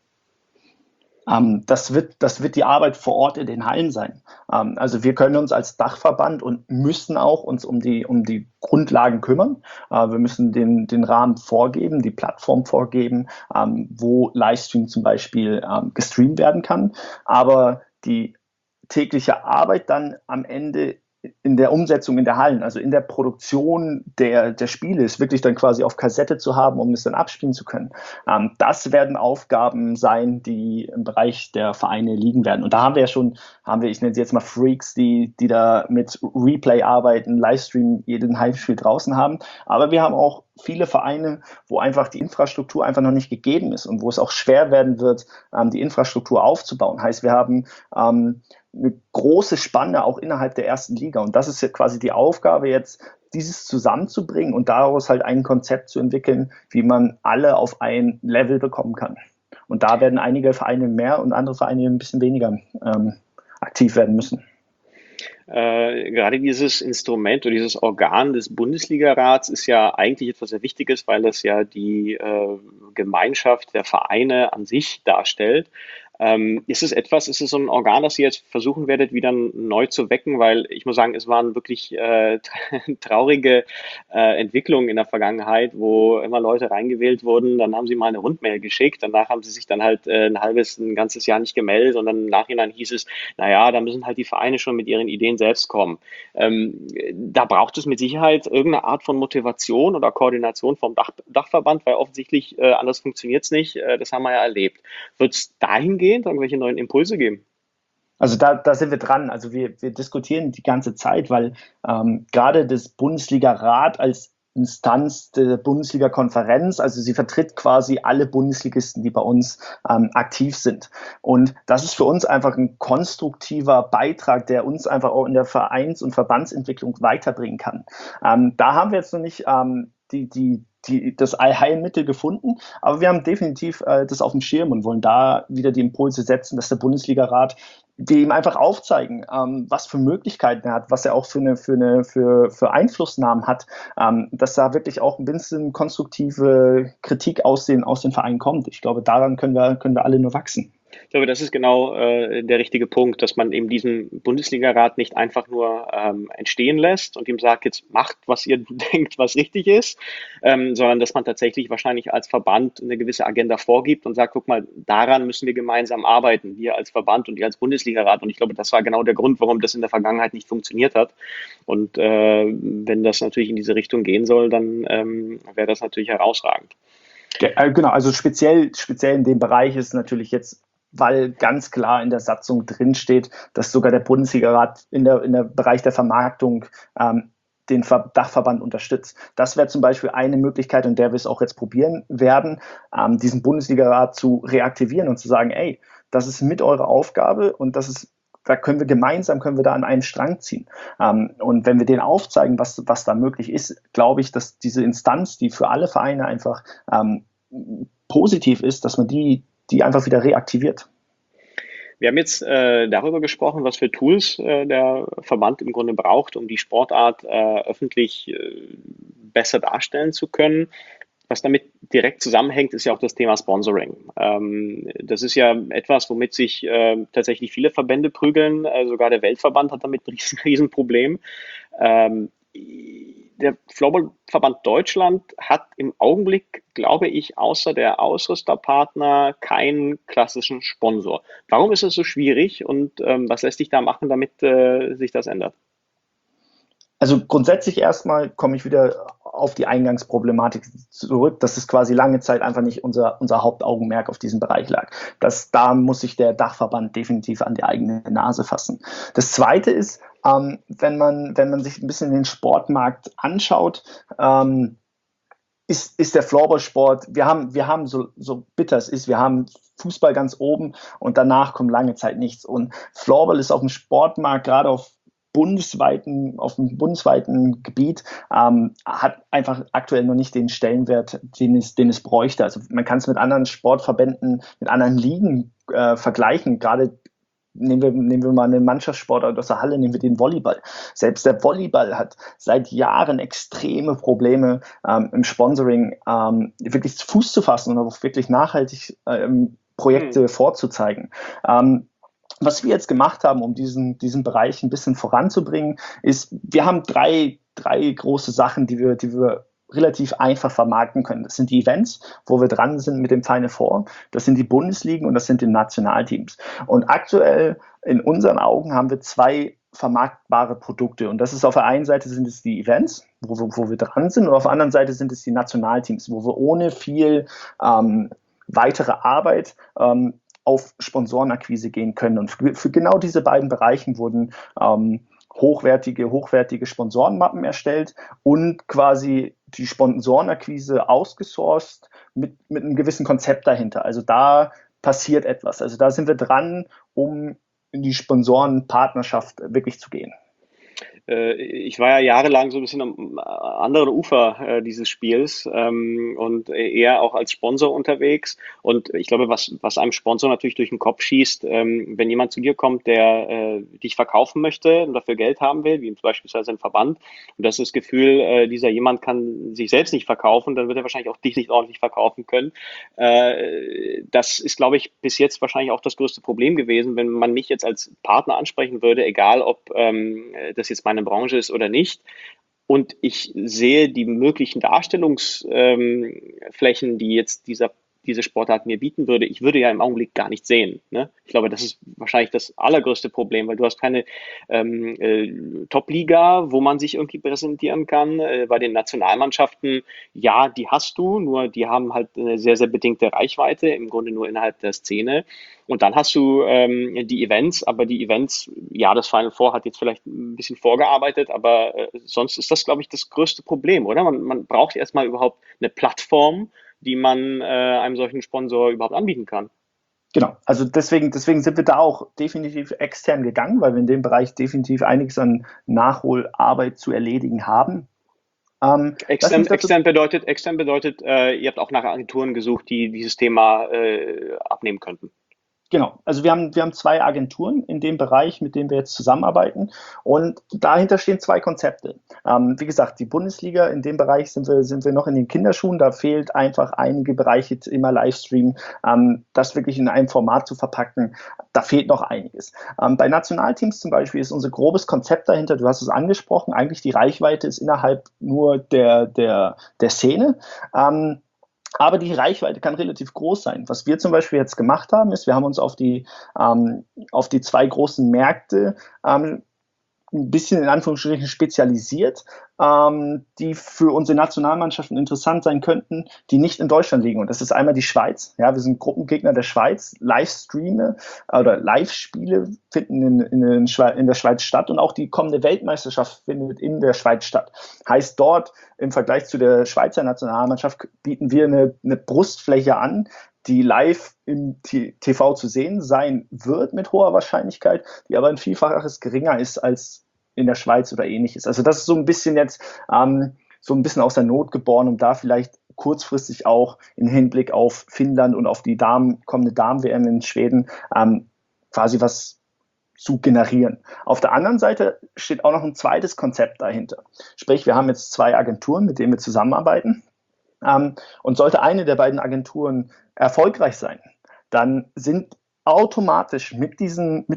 Das wird die Arbeit vor Ort in den Hallen sein. Also wir können uns als Dachverband und müssen auch uns um die Grundlagen kümmern. Wir müssen den Rahmen vorgeben, die Plattform vorgeben, wo Livestream zum Beispiel gestreamt werden kann. Aber die tägliche Arbeit dann am Ende in der Umsetzung in der Hallen, also in der Produktion der Spiele, ist wirklich dann quasi auf Kassette zu haben, um es dann abspielen zu können. Das werden Aufgaben sein, die im Bereich der Vereine liegen werden. Und da ich nenne sie jetzt mal Freaks, die da mit Replay arbeiten, Livestream jeden Heimspiel draußen haben. Aber wir haben auch viele Vereine, wo einfach die Infrastruktur einfach noch nicht gegeben ist und wo es auch schwer werden wird, die Infrastruktur aufzubauen. Heißt, wir haben eine große Spanne auch innerhalb der ersten Liga. Und das ist ja quasi die Aufgabe jetzt, dieses zusammenzubringen und daraus halt ein Konzept zu entwickeln, wie man alle auf ein Level bekommen kann. Und da werden einige Vereine mehr und andere Vereine ein bisschen weniger aktiv werden müssen. Gerade dieses Instrument oder dieses Organ des Bundesligarats ist ja eigentlich etwas sehr Wichtiges, weil das ja die Gemeinschaft der Vereine an sich darstellt. Ist es so ein Organ, das ihr jetzt versuchen werdet, wieder neu zu wecken? Weil ich muss sagen, es waren wirklich traurige Entwicklungen in der Vergangenheit, wo immer Leute reingewählt wurden, dann haben sie mal eine Rundmail geschickt, danach haben sie sich dann halt ein ganzes Jahr nicht gemeldet und dann im Nachhinein hieß es, naja, da müssen halt die Vereine schon mit ihren Ideen selbst kommen. Da braucht es mit Sicherheit irgendeine Art von Motivation oder Koordination vom Dachverband, weil offensichtlich anders funktioniert es nicht. Das haben wir ja erlebt. Wird es dahingehend irgendwelche neuen Impulse geben? Also da sind wir dran. Also wir diskutieren die ganze Zeit, weil gerade das Bundesliga-Rat als Instanz der Bundesliga-Konferenz, also sie vertritt quasi alle Bundesligisten, die bei uns aktiv sind. Und das ist für uns einfach ein konstruktiver Beitrag, der uns einfach auch in der Vereins- und Verbandsentwicklung weiterbringen kann. Da haben wir jetzt noch nicht das Allheilmittel gefunden, aber wir haben definitiv das auf dem Schirm und wollen da wieder die Impulse setzen, dass der Bundesliga-Rat die ihm einfach aufzeigen, was für Möglichkeiten er hat, was er auch für Einflussnahmen hat, dass da wirklich auch ein bisschen konstruktive Kritik aus den Vereinen kommt. Ich glaube, daran können wir alle nur wachsen. Ich glaube, das ist genau der richtige Punkt, dass man eben diesen Bundesligarat nicht einfach nur entstehen lässt und ihm sagt, jetzt macht, was ihr denkt, was richtig ist, sondern dass man tatsächlich wahrscheinlich als Verband eine gewisse Agenda vorgibt und sagt, guck mal, daran müssen wir gemeinsam arbeiten, wir als Verband und ihr als Bundesligarat. Und ich glaube, das war genau der Grund, warum das in der Vergangenheit nicht funktioniert hat. Und wenn das natürlich in diese Richtung gehen soll, dann wäre das natürlich herausragend. Genau, also speziell in dem Bereich ist natürlich jetzt, weil ganz klar in der Satzung drinsteht, dass sogar der Bundesligarat in der Bereich der Vermarktung den Dachverband unterstützt. Das wäre zum Beispiel eine Möglichkeit, und der wir es auch jetzt probieren werden, diesen Bundesligarat zu reaktivieren und zu sagen, ey, das ist mit eurer Aufgabe und da können wir da an einen Strang ziehen. Und wenn wir denen aufzeigen, was da möglich ist, glaube ich, dass diese Instanz, die für alle Vereine einfach positiv ist, dass man die einfach wieder reaktiviert. Wir haben jetzt darüber gesprochen, was für Tools der Verband im Grunde braucht, um die Sportart öffentlich besser darstellen zu können. Was damit direkt zusammenhängt, ist ja auch das Thema Sponsoring. Das ist ja etwas, womit sich tatsächlich viele Verbände prügeln. Sogar der Weltverband hat damit ein Riesenproblem. der Floorball-Verband Deutschland hat im Augenblick, glaube ich, außer der Ausrüsterpartner keinen klassischen Sponsor. Warum ist es so schwierig und was lässt sich da machen, damit sich das ändert? Also grundsätzlich erstmal komme ich wieder auf die Eingangsproblematik zurück, dass es quasi lange Zeit einfach nicht unser Hauptaugenmerk auf diesem Bereich lag. Da muss sich der Dachverband definitiv an die eigene Nase fassen. Das Zweite ist, wenn man sich ein bisschen den Sportmarkt anschaut, ist der Floorballsport, wir haben so bitter es ist, wir haben Fußball ganz oben und danach kommt lange Zeit nichts. Und Floorball ist auf dem Sportmarkt, gerade auf dem bundesweiten Gebiet, hat einfach aktuell noch nicht den Stellenwert, den es bräuchte. Also man kann es mit anderen Sportverbänden, mit anderen Ligen vergleichen. Gerade nehmen wir mal eine Mannschaftssportart aus der Halle, nehmen wir den Volleyball. Selbst der Volleyball hat seit Jahren extreme Probleme im Sponsoring wirklich Fuß zu fassen und auch wirklich nachhaltig Projekte vorzuzeigen. Was wir jetzt gemacht haben, um diesen Bereich ein bisschen voranzubringen, ist, wir haben drei große Sachen, die wir relativ einfach vermarkten können. Das sind die Events, wo wir dran sind mit dem Final Four. Das sind die Bundesligen und das sind die Nationalteams. Und aktuell in unseren Augen haben wir zwei vermarktbare Produkte. Und das ist auf der einen Seite sind es die Events, wo wir dran sind, und auf der anderen Seite sind es die Nationalteams, wo wir ohne viel weitere Arbeit auf Sponsorenakquise gehen können. Und für genau diese beiden Bereichen wurden hochwertige Sponsorenmappen erstellt und quasi die Sponsorenakquise ausgesourced mit einem gewissen Konzept dahinter. Also da passiert etwas. Also da sind wir dran, um in die Sponsorenpartnerschaft wirklich zu gehen. Ich war ja jahrelang so ein bisschen am anderen Ufer dieses Spiels und eher auch als Sponsor unterwegs. Und ich glaube, was einem Sponsor natürlich durch den Kopf schießt, wenn jemand zu dir kommt, der dich verkaufen möchte und dafür Geld haben will, wie beispielsweise ein Verband, und das ist das Gefühl, dieser jemand kann sich selbst nicht verkaufen, dann wird er wahrscheinlich auch dich nicht ordentlich verkaufen können. Das ist, glaube ich, bis jetzt wahrscheinlich auch das größte Problem gewesen, wenn man mich jetzt als Partner ansprechen würde, egal ob das jetzt meine Branche ist oder nicht. Und ich sehe die möglichen Darstellungsflächen, die jetzt diese Sportart mir bieten würde, ich würde ja im Augenblick gar nicht sehen. Ne? Ich glaube, das ist wahrscheinlich das allergrößte Problem, weil du hast keine Top-Liga, wo man sich irgendwie präsentieren kann. Bei den Nationalmannschaften, ja, die hast du, nur die haben halt eine sehr, sehr bedingte Reichweite, im Grunde nur innerhalb der Szene. Und dann hast du die Events, aber die Events, ja, das Final Four hat jetzt vielleicht ein bisschen vorgearbeitet, aber sonst ist das, glaube ich, das größte Problem, oder? Man braucht erstmal überhaupt eine Plattform, die man einem solchen Sponsor überhaupt anbieten kann. Genau, also deswegen sind wir da auch definitiv extern gegangen, weil wir in dem Bereich definitiv einiges an Nachholarbeit zu erledigen haben. Extern bedeutet, ihr habt auch nach Agenturen gesucht, die dieses Thema abnehmen könnten. Genau, also wir haben zwei Agenturen in dem Bereich, mit denen wir jetzt zusammenarbeiten, und dahinter stehen zwei Konzepte. Wie gesagt, die Bundesliga, in dem Bereich sind wir noch in den Kinderschuhen, da fehlt einfach einige Bereiche, immer Livestream, das wirklich in einem Format zu verpacken, da fehlt noch einiges. Bei Nationalteams zum Beispiel ist unser grobes Konzept dahinter, du hast es angesprochen, eigentlich die Reichweite ist innerhalb nur der Szene. Aber die Reichweite kann relativ groß sein. Was wir zum Beispiel jetzt gemacht haben, ist, wir haben uns auf die zwei großen Märkte ein bisschen in Anführungsstrichen spezialisiert, die für unsere Nationalmannschaften interessant sein könnten, die nicht in Deutschland liegen. Und das ist einmal die Schweiz. Ja, wir sind Gruppengegner der Schweiz. Livestreame oder Live-Spiele finden in der Schweiz statt, und auch die kommende Weltmeisterschaft findet in der Schweiz statt. Heißt, dort im Vergleich zu der Schweizer Nationalmannschaft bieten wir eine Brustfläche an, die live im TV zu sehen sein wird mit hoher Wahrscheinlichkeit, die aber ein Vielfaches geringer ist als in der Schweiz oder ähnliches. Also das ist so ein bisschen jetzt so ein bisschen aus der Not geboren, um da vielleicht kurzfristig auch im Hinblick auf Finnland und auf die kommende Damen-WM in Schweden quasi was zu generieren. Auf der anderen Seite steht auch noch ein zweites Konzept dahinter. Sprich, wir haben jetzt zwei Agenturen, mit denen wir zusammenarbeiten. Und sollte eine der beiden Agenturen erfolgreich sein, dann sind automatisch mit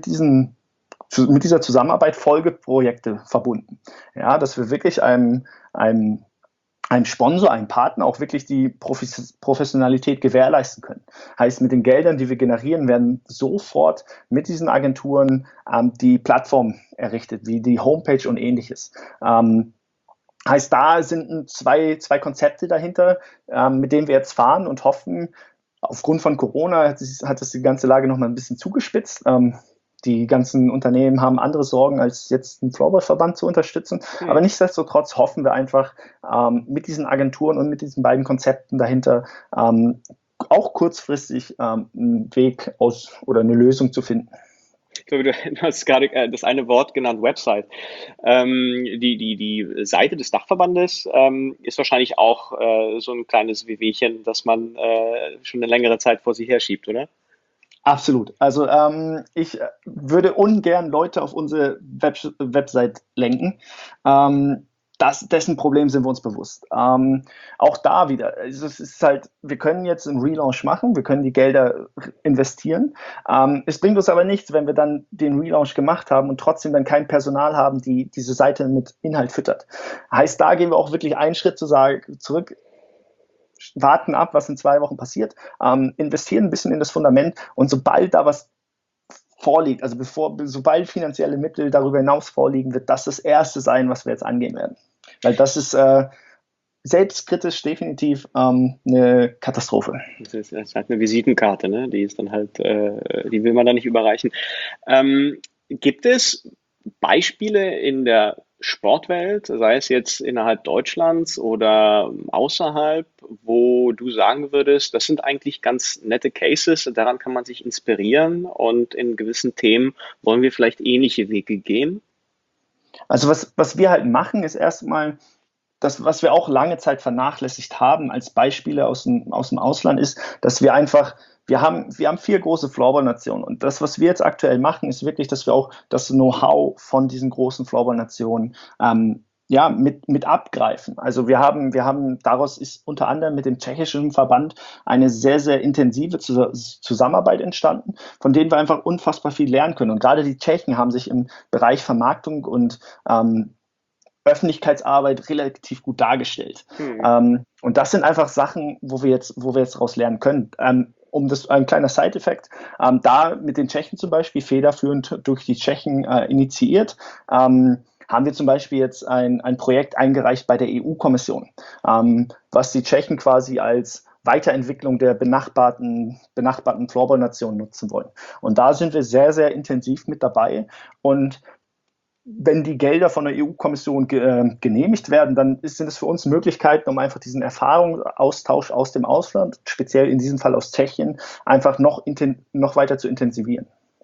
dieser Zusammenarbeit Folgeprojekte verbunden. Ja, dass wir wirklich einem Sponsor, einem Partner auch wirklich die Professionalität gewährleisten können. Heißt, mit den Geldern, die wir generieren, werden sofort mit diesen Agenturen die Plattform errichtet, wie die Homepage und ähnliches. Heißt, da sind zwei Konzepte dahinter, mit denen wir jetzt fahren und hoffen, aufgrund von Corona hat es die ganze Lage noch mal ein bisschen zugespitzt. Die ganzen Unternehmen haben andere Sorgen, als jetzt einen Floorball-Verband zu unterstützen. Aber nichtsdestotrotz hoffen wir einfach, mit diesen Agenturen und mit diesen beiden Konzepten dahinter auch kurzfristig einen Weg aus oder eine Lösung zu finden. Ich glaube, du hast gerade das eine Wort genannt, Website. Die Seite des Dachverbandes ist wahrscheinlich auch so ein kleines Wehwehchen, das man schon eine längere Zeit vor sich herschiebt, oder? Absolut. Also ich würde ungern Leute auf unsere Website lenken. Dessen Problem sind wir uns bewusst. Auch da wieder, also es ist halt, wir können jetzt einen Relaunch machen, wir können die Gelder investieren. Es bringt uns aber nichts, wenn wir dann den Relaunch gemacht haben und trotzdem dann kein Personal haben, die diese Seite mit Inhalt füttert. Heißt, da gehen wir auch wirklich einen Schritt zurück, warten ab, was in 2 Wochen passiert, investieren ein bisschen in das Fundament und sobald da was vorliegt, also sobald finanzielle Mittel darüber hinaus vorliegen, wird das Erste sein, was wir jetzt angehen werden. Weil das ist selbstkritisch definitiv eine Katastrophe. Das ist halt eine Visitenkarte, ne? Die ist dann halt, die will man da nicht überreichen. Gibt es Beispiele in der Sportwelt, sei es jetzt innerhalb Deutschlands oder außerhalb, wo du sagen würdest, das sind eigentlich ganz nette Cases, daran kann man sich inspirieren und in gewissen Themen wollen wir vielleicht ähnliche Wege gehen? Also was wir halt machen, ist erstmal das, was wir auch lange Zeit vernachlässigt haben als Beispiele aus dem Ausland, ist, dass wir haben 4 große Floorball-Nationen und das, was wir jetzt aktuell machen, ist wirklich, dass wir auch das Know-how von diesen großen Floorball-Nationen mit abgreifen. Also wir haben, daraus ist unter anderem mit dem tschechischen Verband eine sehr, sehr intensive Zusammenarbeit entstanden, von denen wir einfach unfassbar viel lernen können. Und gerade die Tschechen haben sich im Bereich Vermarktung und Öffentlichkeitsarbeit relativ gut dargestellt. Und das sind einfach Sachen, wo wir jetzt daraus lernen können. Ein kleiner Side-Effekt, da mit den Tschechen zum Beispiel federführend durch die Tschechen initiiert, haben wir zum Beispiel jetzt ein Projekt eingereicht bei der EU-Kommission, was die Tschechen quasi als Weiterentwicklung der benachbarten Floorball-Nationen nutzen wollen. Und da sind wir sehr, sehr intensiv mit dabei. Und wenn die Gelder von der EU-Kommission genehmigt werden, dann sind es für uns Möglichkeiten, um einfach diesen Erfahrungsaustausch aus dem Ausland, speziell in diesem Fall aus Tschechien, einfach noch weiter zu intensivieren.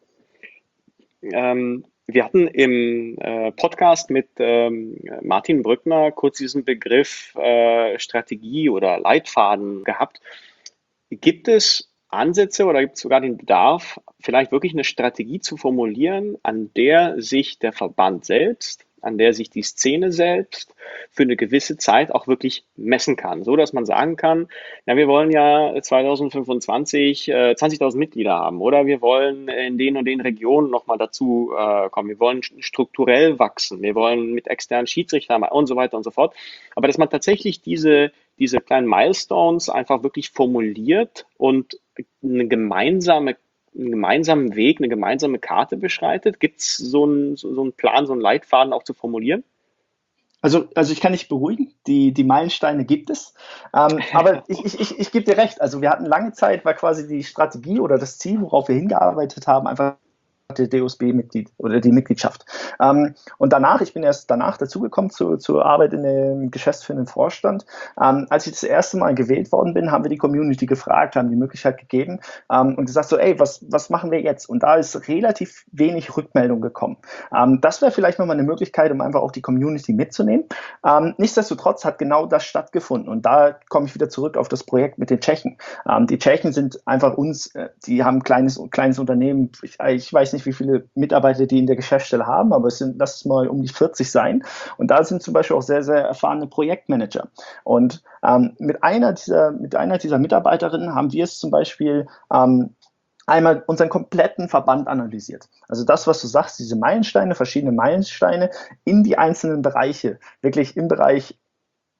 Wir hatten im Podcast mit Martin Brückner kurz diesen Begriff Strategie oder Leitfaden gehabt. Gibt es Ansätze oder gibt es sogar den Bedarf, vielleicht wirklich eine Strategie zu formulieren, an der sich der Verband selbst, an der sich die Szene selbst für eine gewisse Zeit auch wirklich messen kann, so dass man sagen kann, ja, wir wollen ja 2025 20.000 Mitglieder haben oder wir wollen in den und den Regionen nochmal dazu kommen, wir wollen strukturell wachsen, wir wollen mit externen Schiedsrichtern und so weiter und so fort. Aber dass man tatsächlich diese kleinen Milestones einfach wirklich formuliert und einen gemeinsamen Weg, eine gemeinsame Karte beschreitet? Gibt es so einen Plan, so einen Leitfaden auch zu formulieren? Also ich kann dich beruhigen, die Meilensteine gibt es. Aber ich gebe dir recht. Also wir hatten lange Zeit, war quasi die Strategie oder das Ziel, worauf wir hingearbeitet haben, einfach der DOSB-Mitglied oder die Mitgliedschaft. Und danach, ich bin erst danach dazugekommen zur Arbeit in dem geschäftsführenden Vorstand. Als ich das erste Mal gewählt worden bin, haben wir die Community gefragt, haben die Möglichkeit gegeben und gesagt so, ey, was machen wir jetzt? Und da ist relativ wenig Rückmeldung gekommen. Das wäre vielleicht nochmal eine Möglichkeit, um einfach auch die Community mitzunehmen. Nichtsdestotrotz hat genau das stattgefunden und da komme ich wieder zurück auf das Projekt mit den Tschechen. Die Tschechen sind einfach die haben ein kleines Unternehmen, ich weiß nicht, wie viele Mitarbeiter die in der Geschäftsstelle haben, aber lass es mal um die 40 sein. Und da sind zum Beispiel auch sehr, sehr erfahrene Projektmanager. Und mit einer dieser Mitarbeiterinnen haben wir es zum Beispiel einmal unseren kompletten Verband analysiert. Also das, was du sagst, diese Meilensteine, verschiedene Meilensteine in die einzelnen Bereiche, wirklich im Bereich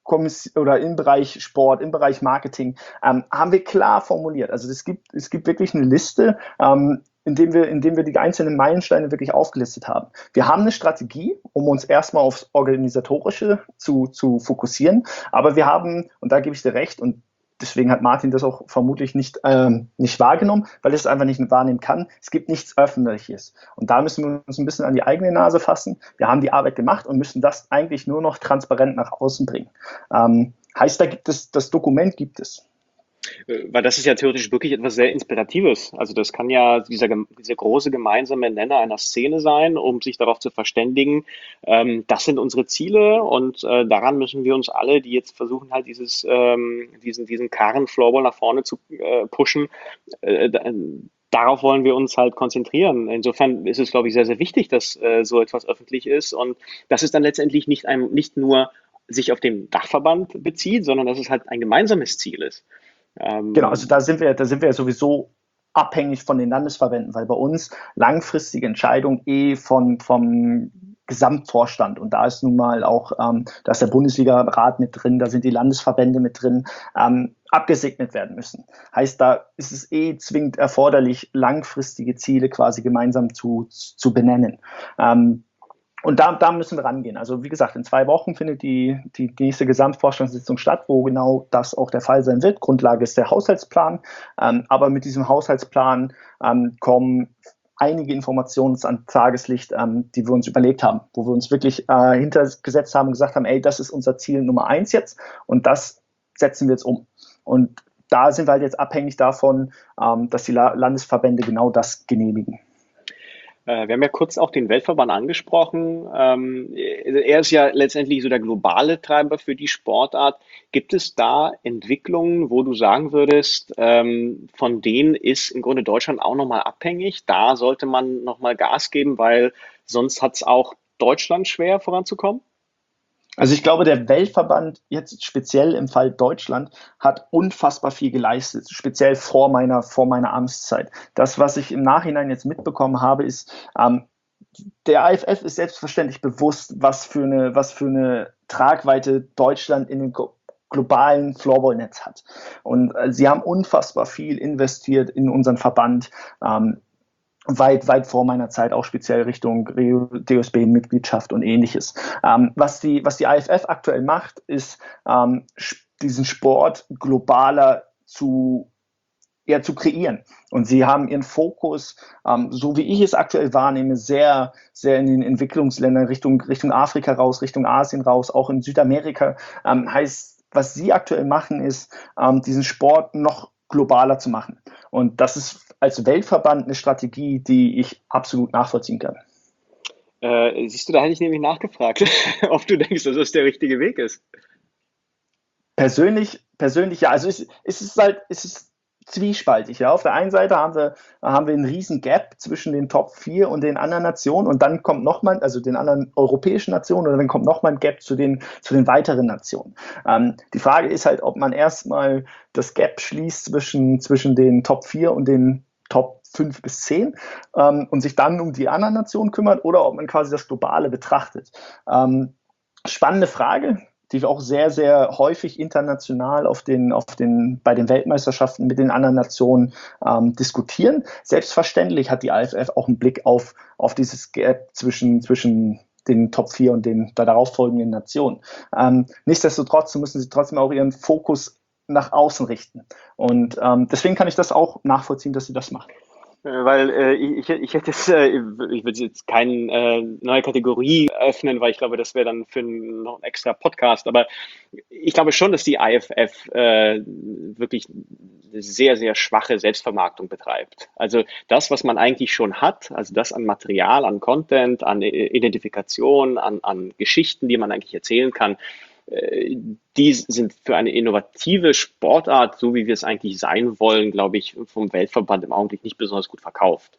oder im Bereich Sport, im Bereich Marketing, haben wir klar formuliert. Also es gibt wirklich eine Liste, indem wir die einzelnen Meilensteine wirklich aufgelistet haben. Wir haben eine Strategie, um uns erstmal aufs Organisatorische zu fokussieren, aber wir haben, und da gebe ich dir recht, und deswegen hat Martin das auch vermutlich nicht wahrgenommen, weil er es einfach nicht wahrnehmen kann. Es gibt nichts Öffentliches. Und da müssen wir uns ein bisschen an die eigene Nase fassen. Wir haben die Arbeit gemacht und müssen das eigentlich nur noch transparent nach außen bringen. Heißt, das Dokument gibt es. Weil das ist ja theoretisch wirklich etwas sehr Inspiratives. Also das kann ja dieser große gemeinsame Nenner einer Szene sein, um sich darauf zu verständigen, das sind unsere Ziele und daran müssen wir uns alle, die jetzt versuchen halt diesen Karren Floorball nach vorne zu pushen, darauf wollen wir uns halt konzentrieren. Insofern ist es, glaube ich, sehr, sehr wichtig, dass so etwas öffentlich ist und dass es dann letztendlich nicht nur sich auf den Dachverband bezieht, sondern dass es halt ein gemeinsames Ziel ist. Genau, also da sind wir ja sowieso abhängig von den Landesverbänden, weil bei uns langfristige Entscheidungen vom Gesamtvorstand und da ist nun mal auch, da ist der Bundesliga-Rat mit drin, da sind die Landesverbände mit drin, abgesegnet werden müssen. Heißt, da ist es zwingend erforderlich, langfristige Ziele quasi gemeinsam zu benennen. Und da müssen wir rangehen. Also wie gesagt, in 2 Wochen findet die nächste Gesamtvorstandssitzung statt, wo genau das auch der Fall sein wird. Grundlage ist der Haushaltsplan. Aber mit diesem Haushaltsplan kommen einige Informationen ans Tageslicht, die wir uns überlegt haben, wo wir uns wirklich hintergesetzt haben und gesagt haben, ey, das ist unser Ziel Nummer 1 jetzt und das setzen wir jetzt um. Und da sind wir halt jetzt abhängig davon, dass die Landesverbände genau das genehmigen. Wir haben ja kurz auch den Weltverband angesprochen. Er ist ja letztendlich so der globale Treiber für die Sportart. Gibt es da Entwicklungen, wo du sagen würdest, von denen ist im Grunde Deutschland auch nochmal abhängig? Da sollte man nochmal Gas geben, weil sonst hat es auch Deutschland schwer voranzukommen? Also ich glaube, der Weltverband jetzt speziell im Fall Deutschland hat unfassbar viel geleistet, speziell vor meiner Amtszeit. Das, was ich im Nachhinein jetzt mitbekommen habe, ist, der IFF ist selbstverständlich bewusst, was für eine Tragweite Deutschland in den globalen Floorball-Netz hat. Und sie haben unfassbar viel investiert in unseren Verband. Weit vor meiner Zeit, auch speziell Richtung DOSB-Mitgliedschaft und ähnliches. Was die IFF aktuell macht, ist, diesen Sport globaler zu kreieren. Und sie haben ihren Fokus, so wie ich es aktuell wahrnehme, sehr, sehr in den Entwicklungsländern Richtung Afrika raus, Richtung Asien raus, auch in Südamerika. Heißt, was sie aktuell machen, ist, diesen Sport noch globaler zu machen. Und das ist als Weltverband eine Strategie, die ich absolut nachvollziehen kann. Siehst du, da hätte ich nämlich nachgefragt, ob du denkst, dass das der richtige Weg ist. Persönlich ja. Also es ist zwiespaltig. Ja. Auf der einen Seite haben wir einen riesen Gap zwischen den Top 4 und den anderen Nationen und dann kommt nochmal, also den anderen europäischen Nationen und dann kommt nochmal ein Gap zu den weiteren Nationen. Die Frage ist halt, ob man erstmal das Gap schließt zwischen den Top 4 und den Top 5 bis 10 und sich dann um die anderen Nationen kümmert oder ob man quasi das Globale betrachtet. Spannende Frage, die wir auch sehr, sehr häufig international bei den Weltmeisterschaften mit den anderen Nationen diskutieren. Selbstverständlich hat die IFF auch einen Blick auf dieses Gap zwischen den Top 4 und den darauffolgenden Nationen. Nichtsdestotrotz müssen sie trotzdem auch ihren Fokus nach außen richten. Und deswegen kann ich das auch nachvollziehen, dass sie das machen. Weil ich würde jetzt keine neue Kategorie öffnen, weil ich glaube, das wäre dann für noch ein extra Podcast. Aber ich glaube schon, dass die IFF wirklich eine sehr, sehr schwache Selbstvermarktung betreibt. Also das, was man eigentlich schon hat, also das an Material, an Content, an Identifikation, an Geschichten, die man eigentlich erzählen kann, die sind für eine innovative Sportart, so wie wir es eigentlich sein wollen, glaube ich, vom Weltverband im Augenblick nicht besonders gut verkauft.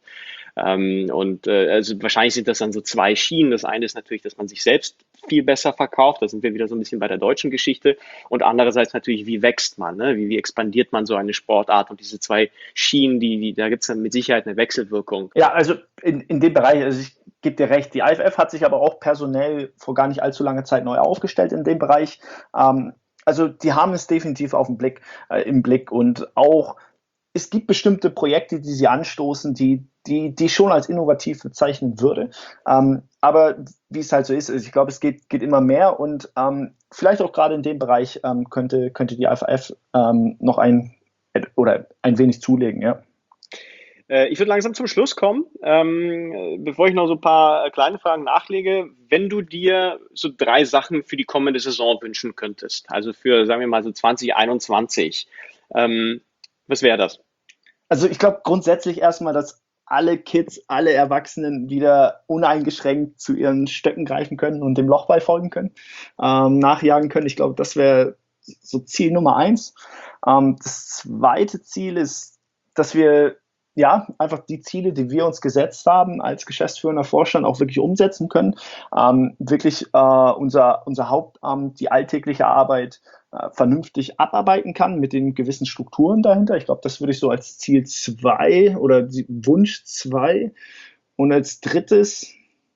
Also wahrscheinlich sind das dann so 2 Schienen. Das eine ist natürlich, dass man sich selbst viel besser verkauft. Da sind wir wieder so ein bisschen bei der deutschen Geschichte. Und andererseits natürlich, wie wächst man, ne? Wie expandiert man so eine Sportart? Und diese 2 Schienen, da gibt es dann mit Sicherheit eine Wechselwirkung. Ja, also in dem Bereich, also gebe dir recht. Die IFF hat sich aber auch personell vor gar nicht allzu langer Zeit neu aufgestellt in dem Bereich. Also die haben es definitiv im Blick und auch es gibt bestimmte Projekte, die sie anstoßen, die schon als innovativ bezeichnen würde. Aber wie es halt so ist, ich glaube, es geht immer mehr und vielleicht auch gerade in dem Bereich könnte die IFF noch ein wenig zulegen, ja. Ich würde langsam zum Schluss kommen. Bevor ich noch so ein paar kleine Fragen nachlege, wenn du dir so 3 Sachen für die kommende Saison wünschen könntest, also für, sagen wir mal, so 2021, was wäre das? Also ich glaube grundsätzlich erstmal, dass alle Kids, alle Erwachsenen wieder uneingeschränkt zu ihren Stöcken greifen können und dem Lochball folgen können, nachjagen können. Ich glaube, das wäre so Ziel Nummer eins. Das zweite Ziel ist, dass wir ja einfach die Ziele, die wir uns gesetzt haben, als geschäftsführender Vorstand auch wirklich umsetzen können. Wirklich unser Hauptamt, die alltägliche Arbeit vernünftig abarbeiten kann mit den gewissen Strukturen dahinter. Ich glaube, das würde ich so als Ziel 2 oder Wunsch 2. Und als drittes,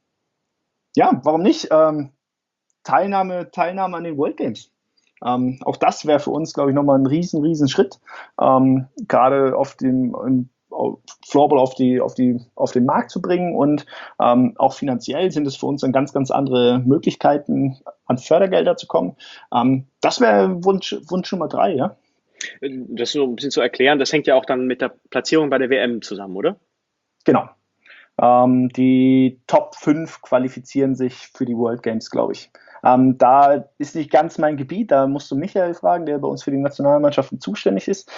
ja, warum nicht? Teilnahme an den World Games. Auch das wäre für uns, glaube ich, nochmal ein riesen Schritt. Gerade auf dem Floorball auf den Markt zu bringen und auch finanziell sind es für uns dann ganz andere Möglichkeiten, an Fördergelder zu kommen. Das wäre Wunsch Nummer 3, ja. Das so ein bisschen zu erklären, das hängt ja auch dann mit der Platzierung bei der WM zusammen, oder? Genau. Die Top 5 qualifizieren sich für die World Games, glaube ich. Da ist nicht ganz mein Gebiet, da musst du Michael fragen, der bei uns für die Nationalmannschaften zuständig ist.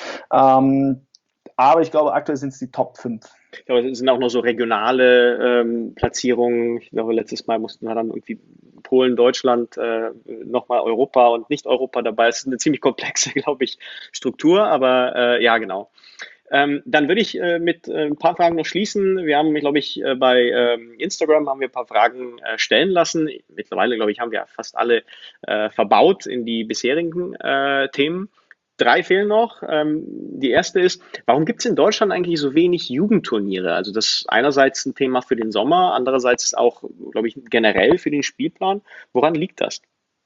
Aber ich glaube, aktuell sind es die Top 5. Ich glaube, es sind auch noch so regionale Platzierungen. Ich glaube, letztes Mal mussten wir dann irgendwie Polen, Deutschland, nochmal Europa und Nicht-Europa dabei. Es ist eine ziemlich komplexe, glaube ich, Struktur, aber ja, genau. Dann würde ich mit ein paar Fragen noch schließen. Wir haben, glaube ich, bei Instagram haben wir ein paar Fragen stellen lassen. Mittlerweile, glaube ich, haben wir fast alle verbaut in die bisherigen Themen. 3 fehlen noch. Die erste ist, warum gibt es in Deutschland eigentlich so wenig Jugendturniere? Also das ist einerseits ein Thema für den Sommer, andererseits auch, glaube ich, generell für den Spielplan. Woran liegt das?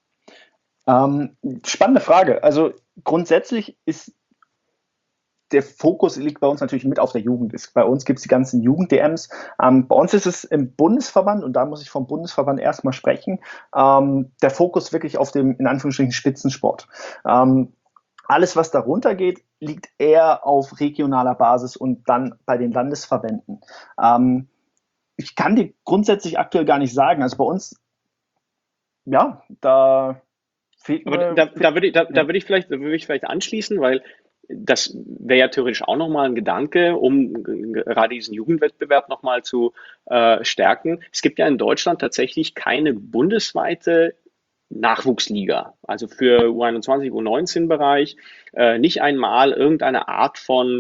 Spannende Frage. Also grundsätzlich ist der Fokus liegt bei uns natürlich mit auf der Jugend. Bei uns gibt es die ganzen Jugend-DMs. Bei uns ist es im Bundesverband, und da muss ich vom Bundesverband erstmal sprechen, der Fokus wirklich auf dem, in Anführungsstrichen, Spitzensport. Alles, was darunter geht, liegt eher auf regionaler Basis und dann bei den Landesverbänden. Ich kann dir grundsätzlich aktuell gar nicht sagen. Also bei uns, ja, da fehlt Aber mir. da würde ich vielleicht anschließen, weil das wäre ja theoretisch auch nochmal ein Gedanke, um gerade diesen Jugendwettbewerb nochmal zu stärken. Es gibt ja in Deutschland tatsächlich keine bundesweite Nachwuchsliga, also für U21, U19-Bereich, nicht einmal irgendeine Art von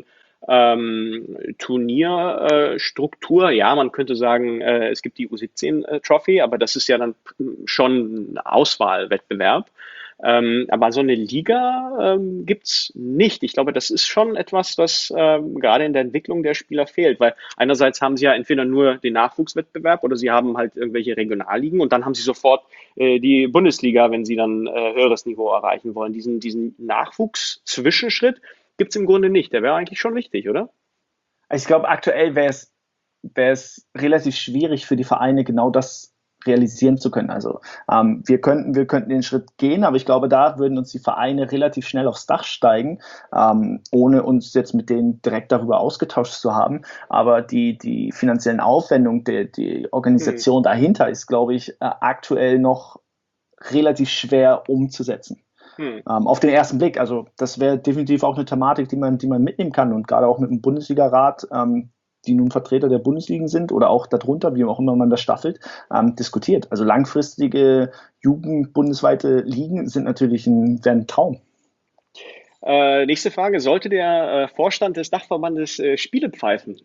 Turnierstruktur. Ja, man könnte sagen, es gibt die U17-Trophy, aber das ist ja dann schon ein Auswahlwettbewerb. Aber so eine Liga gibt's nicht. Ich glaube, das ist schon etwas, was gerade in der Entwicklung der Spieler fehlt, weil einerseits haben sie ja entweder nur den Nachwuchswettbewerb oder sie haben halt irgendwelche Regionalligen und dann haben sie sofort die Bundesliga, wenn sie dann höheres Niveau erreichen wollen. Diesen Nachwuchs-Zwischenschritt gibt's im Grunde nicht. Der wäre eigentlich schon wichtig, oder? Ich glaube, aktuell wäre es relativ schwierig für die Vereine, genau das realisieren zu können. Also wir könnten den Schritt gehen, aber ich glaube, da würden uns die Vereine relativ schnell aufs Dach steigen, ohne uns jetzt mit denen direkt darüber ausgetauscht zu haben. Aber die finanziellen Aufwendungen, die Organisation dahinter ist, glaube ich, aktuell noch relativ schwer umzusetzen. Auf den ersten Blick. Also das wäre definitiv auch eine Thematik, die man mitnehmen kann und gerade auch mit dem Bundesliga-Rat, die nun Vertreter der Bundesligen sind oder auch darunter, wie auch immer man das staffelt, diskutiert. Also langfristige Jugend-bundesweite Ligen sind natürlich wären ein Traum. Nächste Frage. Sollte der Vorstand des Dachverbandes Spiele pfeifen?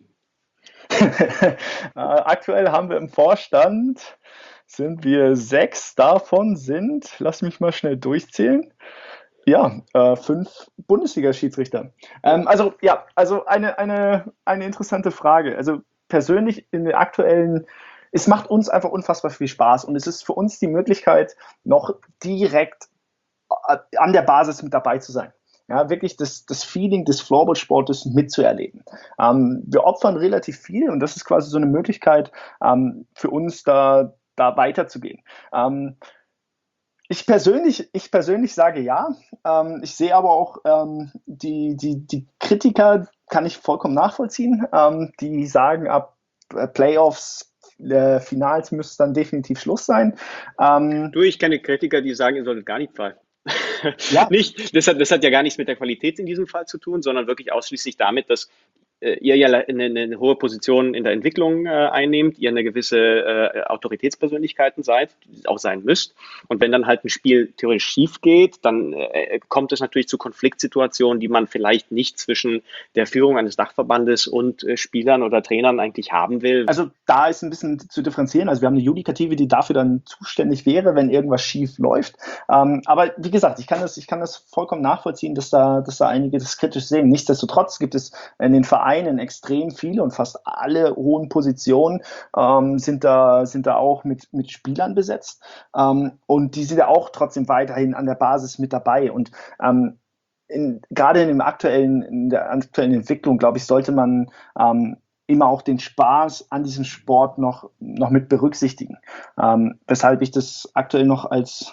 Aktuell haben wir im Vorstand, sind wir 6, davon sind, lass mich mal schnell durchzählen, ja, 5 Bundesliga-Schiedsrichter. Also eine interessante Frage. Also persönlich in der aktuellen es macht uns einfach unfassbar viel Spaß und es ist für uns die Möglichkeit, noch direkt an der Basis mit dabei zu sein. Ja, wirklich das Feeling des Floorball-Sportes mitzuerleben. Wir opfern relativ viel und das ist quasi so eine Möglichkeit für uns, da weiterzugehen. Ich persönlich sage ja. Ich sehe aber auch die Kritiker, kann ich vollkommen nachvollziehen, die sagen, ab Playoffs, Finals müsste dann definitiv Schluss sein. Ich kenne Kritiker, die sagen, ihr solltet gar nicht pfeifen. Ja. Das hat ja gar nichts mit der Qualität in diesem Fall zu tun, sondern wirklich ausschließlich damit, dass ihr ja eine hohe Position in der Entwicklung einnehmt, ihr eine gewisse Autoritätspersönlichkeiten seid, auch sein müsst. Und wenn dann halt ein Spiel theoretisch schief geht, dann kommt es natürlich zu Konfliktsituationen, die man vielleicht nicht zwischen der Führung eines Dachverbandes und Spielern oder Trainern eigentlich haben will. Also da ist ein bisschen zu differenzieren. Also wir haben eine Judikative, die dafür dann zuständig wäre, wenn irgendwas schief läuft. Aber wie gesagt, ich kann das vollkommen nachvollziehen, dass da einige das kritisch sehen. Nichtsdestotrotz gibt es in den Vereinen extrem viele und fast alle hohen Positionen sind da auch mit Spielern besetzt. Und die sind ja auch trotzdem weiterhin an der Basis mit dabei. Und gerade in der aktuellen Entwicklung, glaube ich, sollte man immer auch den Spaß an diesem Sport noch mit berücksichtigen. Weshalb ich das aktuell noch als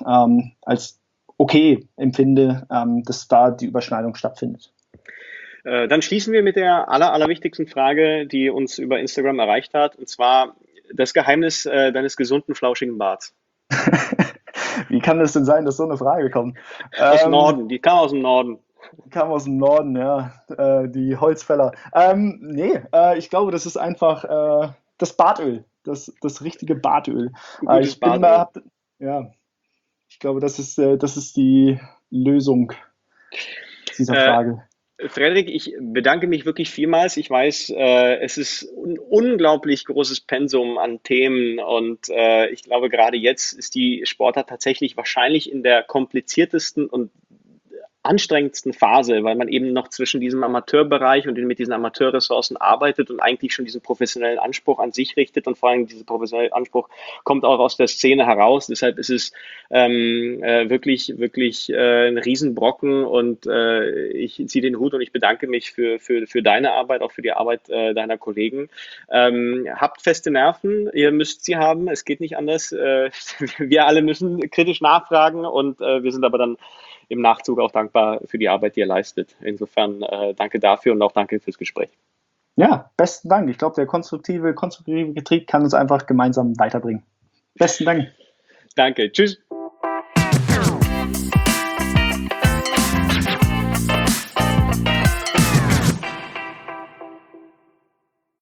okay empfinde, dass da die Überschneidung stattfindet. Dann schließen wir mit der allerwichtigsten Frage, die uns über Instagram erreicht hat, und zwar das Geheimnis deines gesunden, flauschigen Barts. Wie kann es denn sein, dass so eine Frage kommt? Aus dem Norden, die kam aus dem Norden. Kam aus dem Norden, ja, die Holzfäller. Ich glaube, das ist einfach das Bartöl, das richtige Bartöl. Gutes Bartöl. Ich glaube, das ist die Lösung dieser Frage. Frederik, ich bedanke mich wirklich vielmals. Ich weiß, es ist ein unglaublich großes Pensum an Themen und ich glaube, gerade jetzt ist die Sportart tatsächlich wahrscheinlich in der kompliziertesten und anstrengendsten Phase, weil man eben noch zwischen diesem Amateurbereich und mit diesen Amateurressourcen arbeitet und eigentlich schon diesen professionellen Anspruch an sich richtet und vor allem dieser professionelle Anspruch kommt auch aus der Szene heraus. Deshalb ist es wirklich ein Riesenbrocken und ich ziehe den Hut und ich bedanke mich für deine Arbeit, auch für die Arbeit deiner Kollegen. Habt feste Nerven, ihr müsst sie haben, es geht nicht anders. Wir alle müssen kritisch nachfragen und wir sind aber dann im Nachzug auch dankbar für die Arbeit, die ihr leistet. Insofern danke dafür und auch danke fürs Gespräch. Ja, besten Dank. Ich glaube, der konstruktive Getrieb kann uns einfach gemeinsam weiterbringen. Besten Dank. Danke. Tschüss.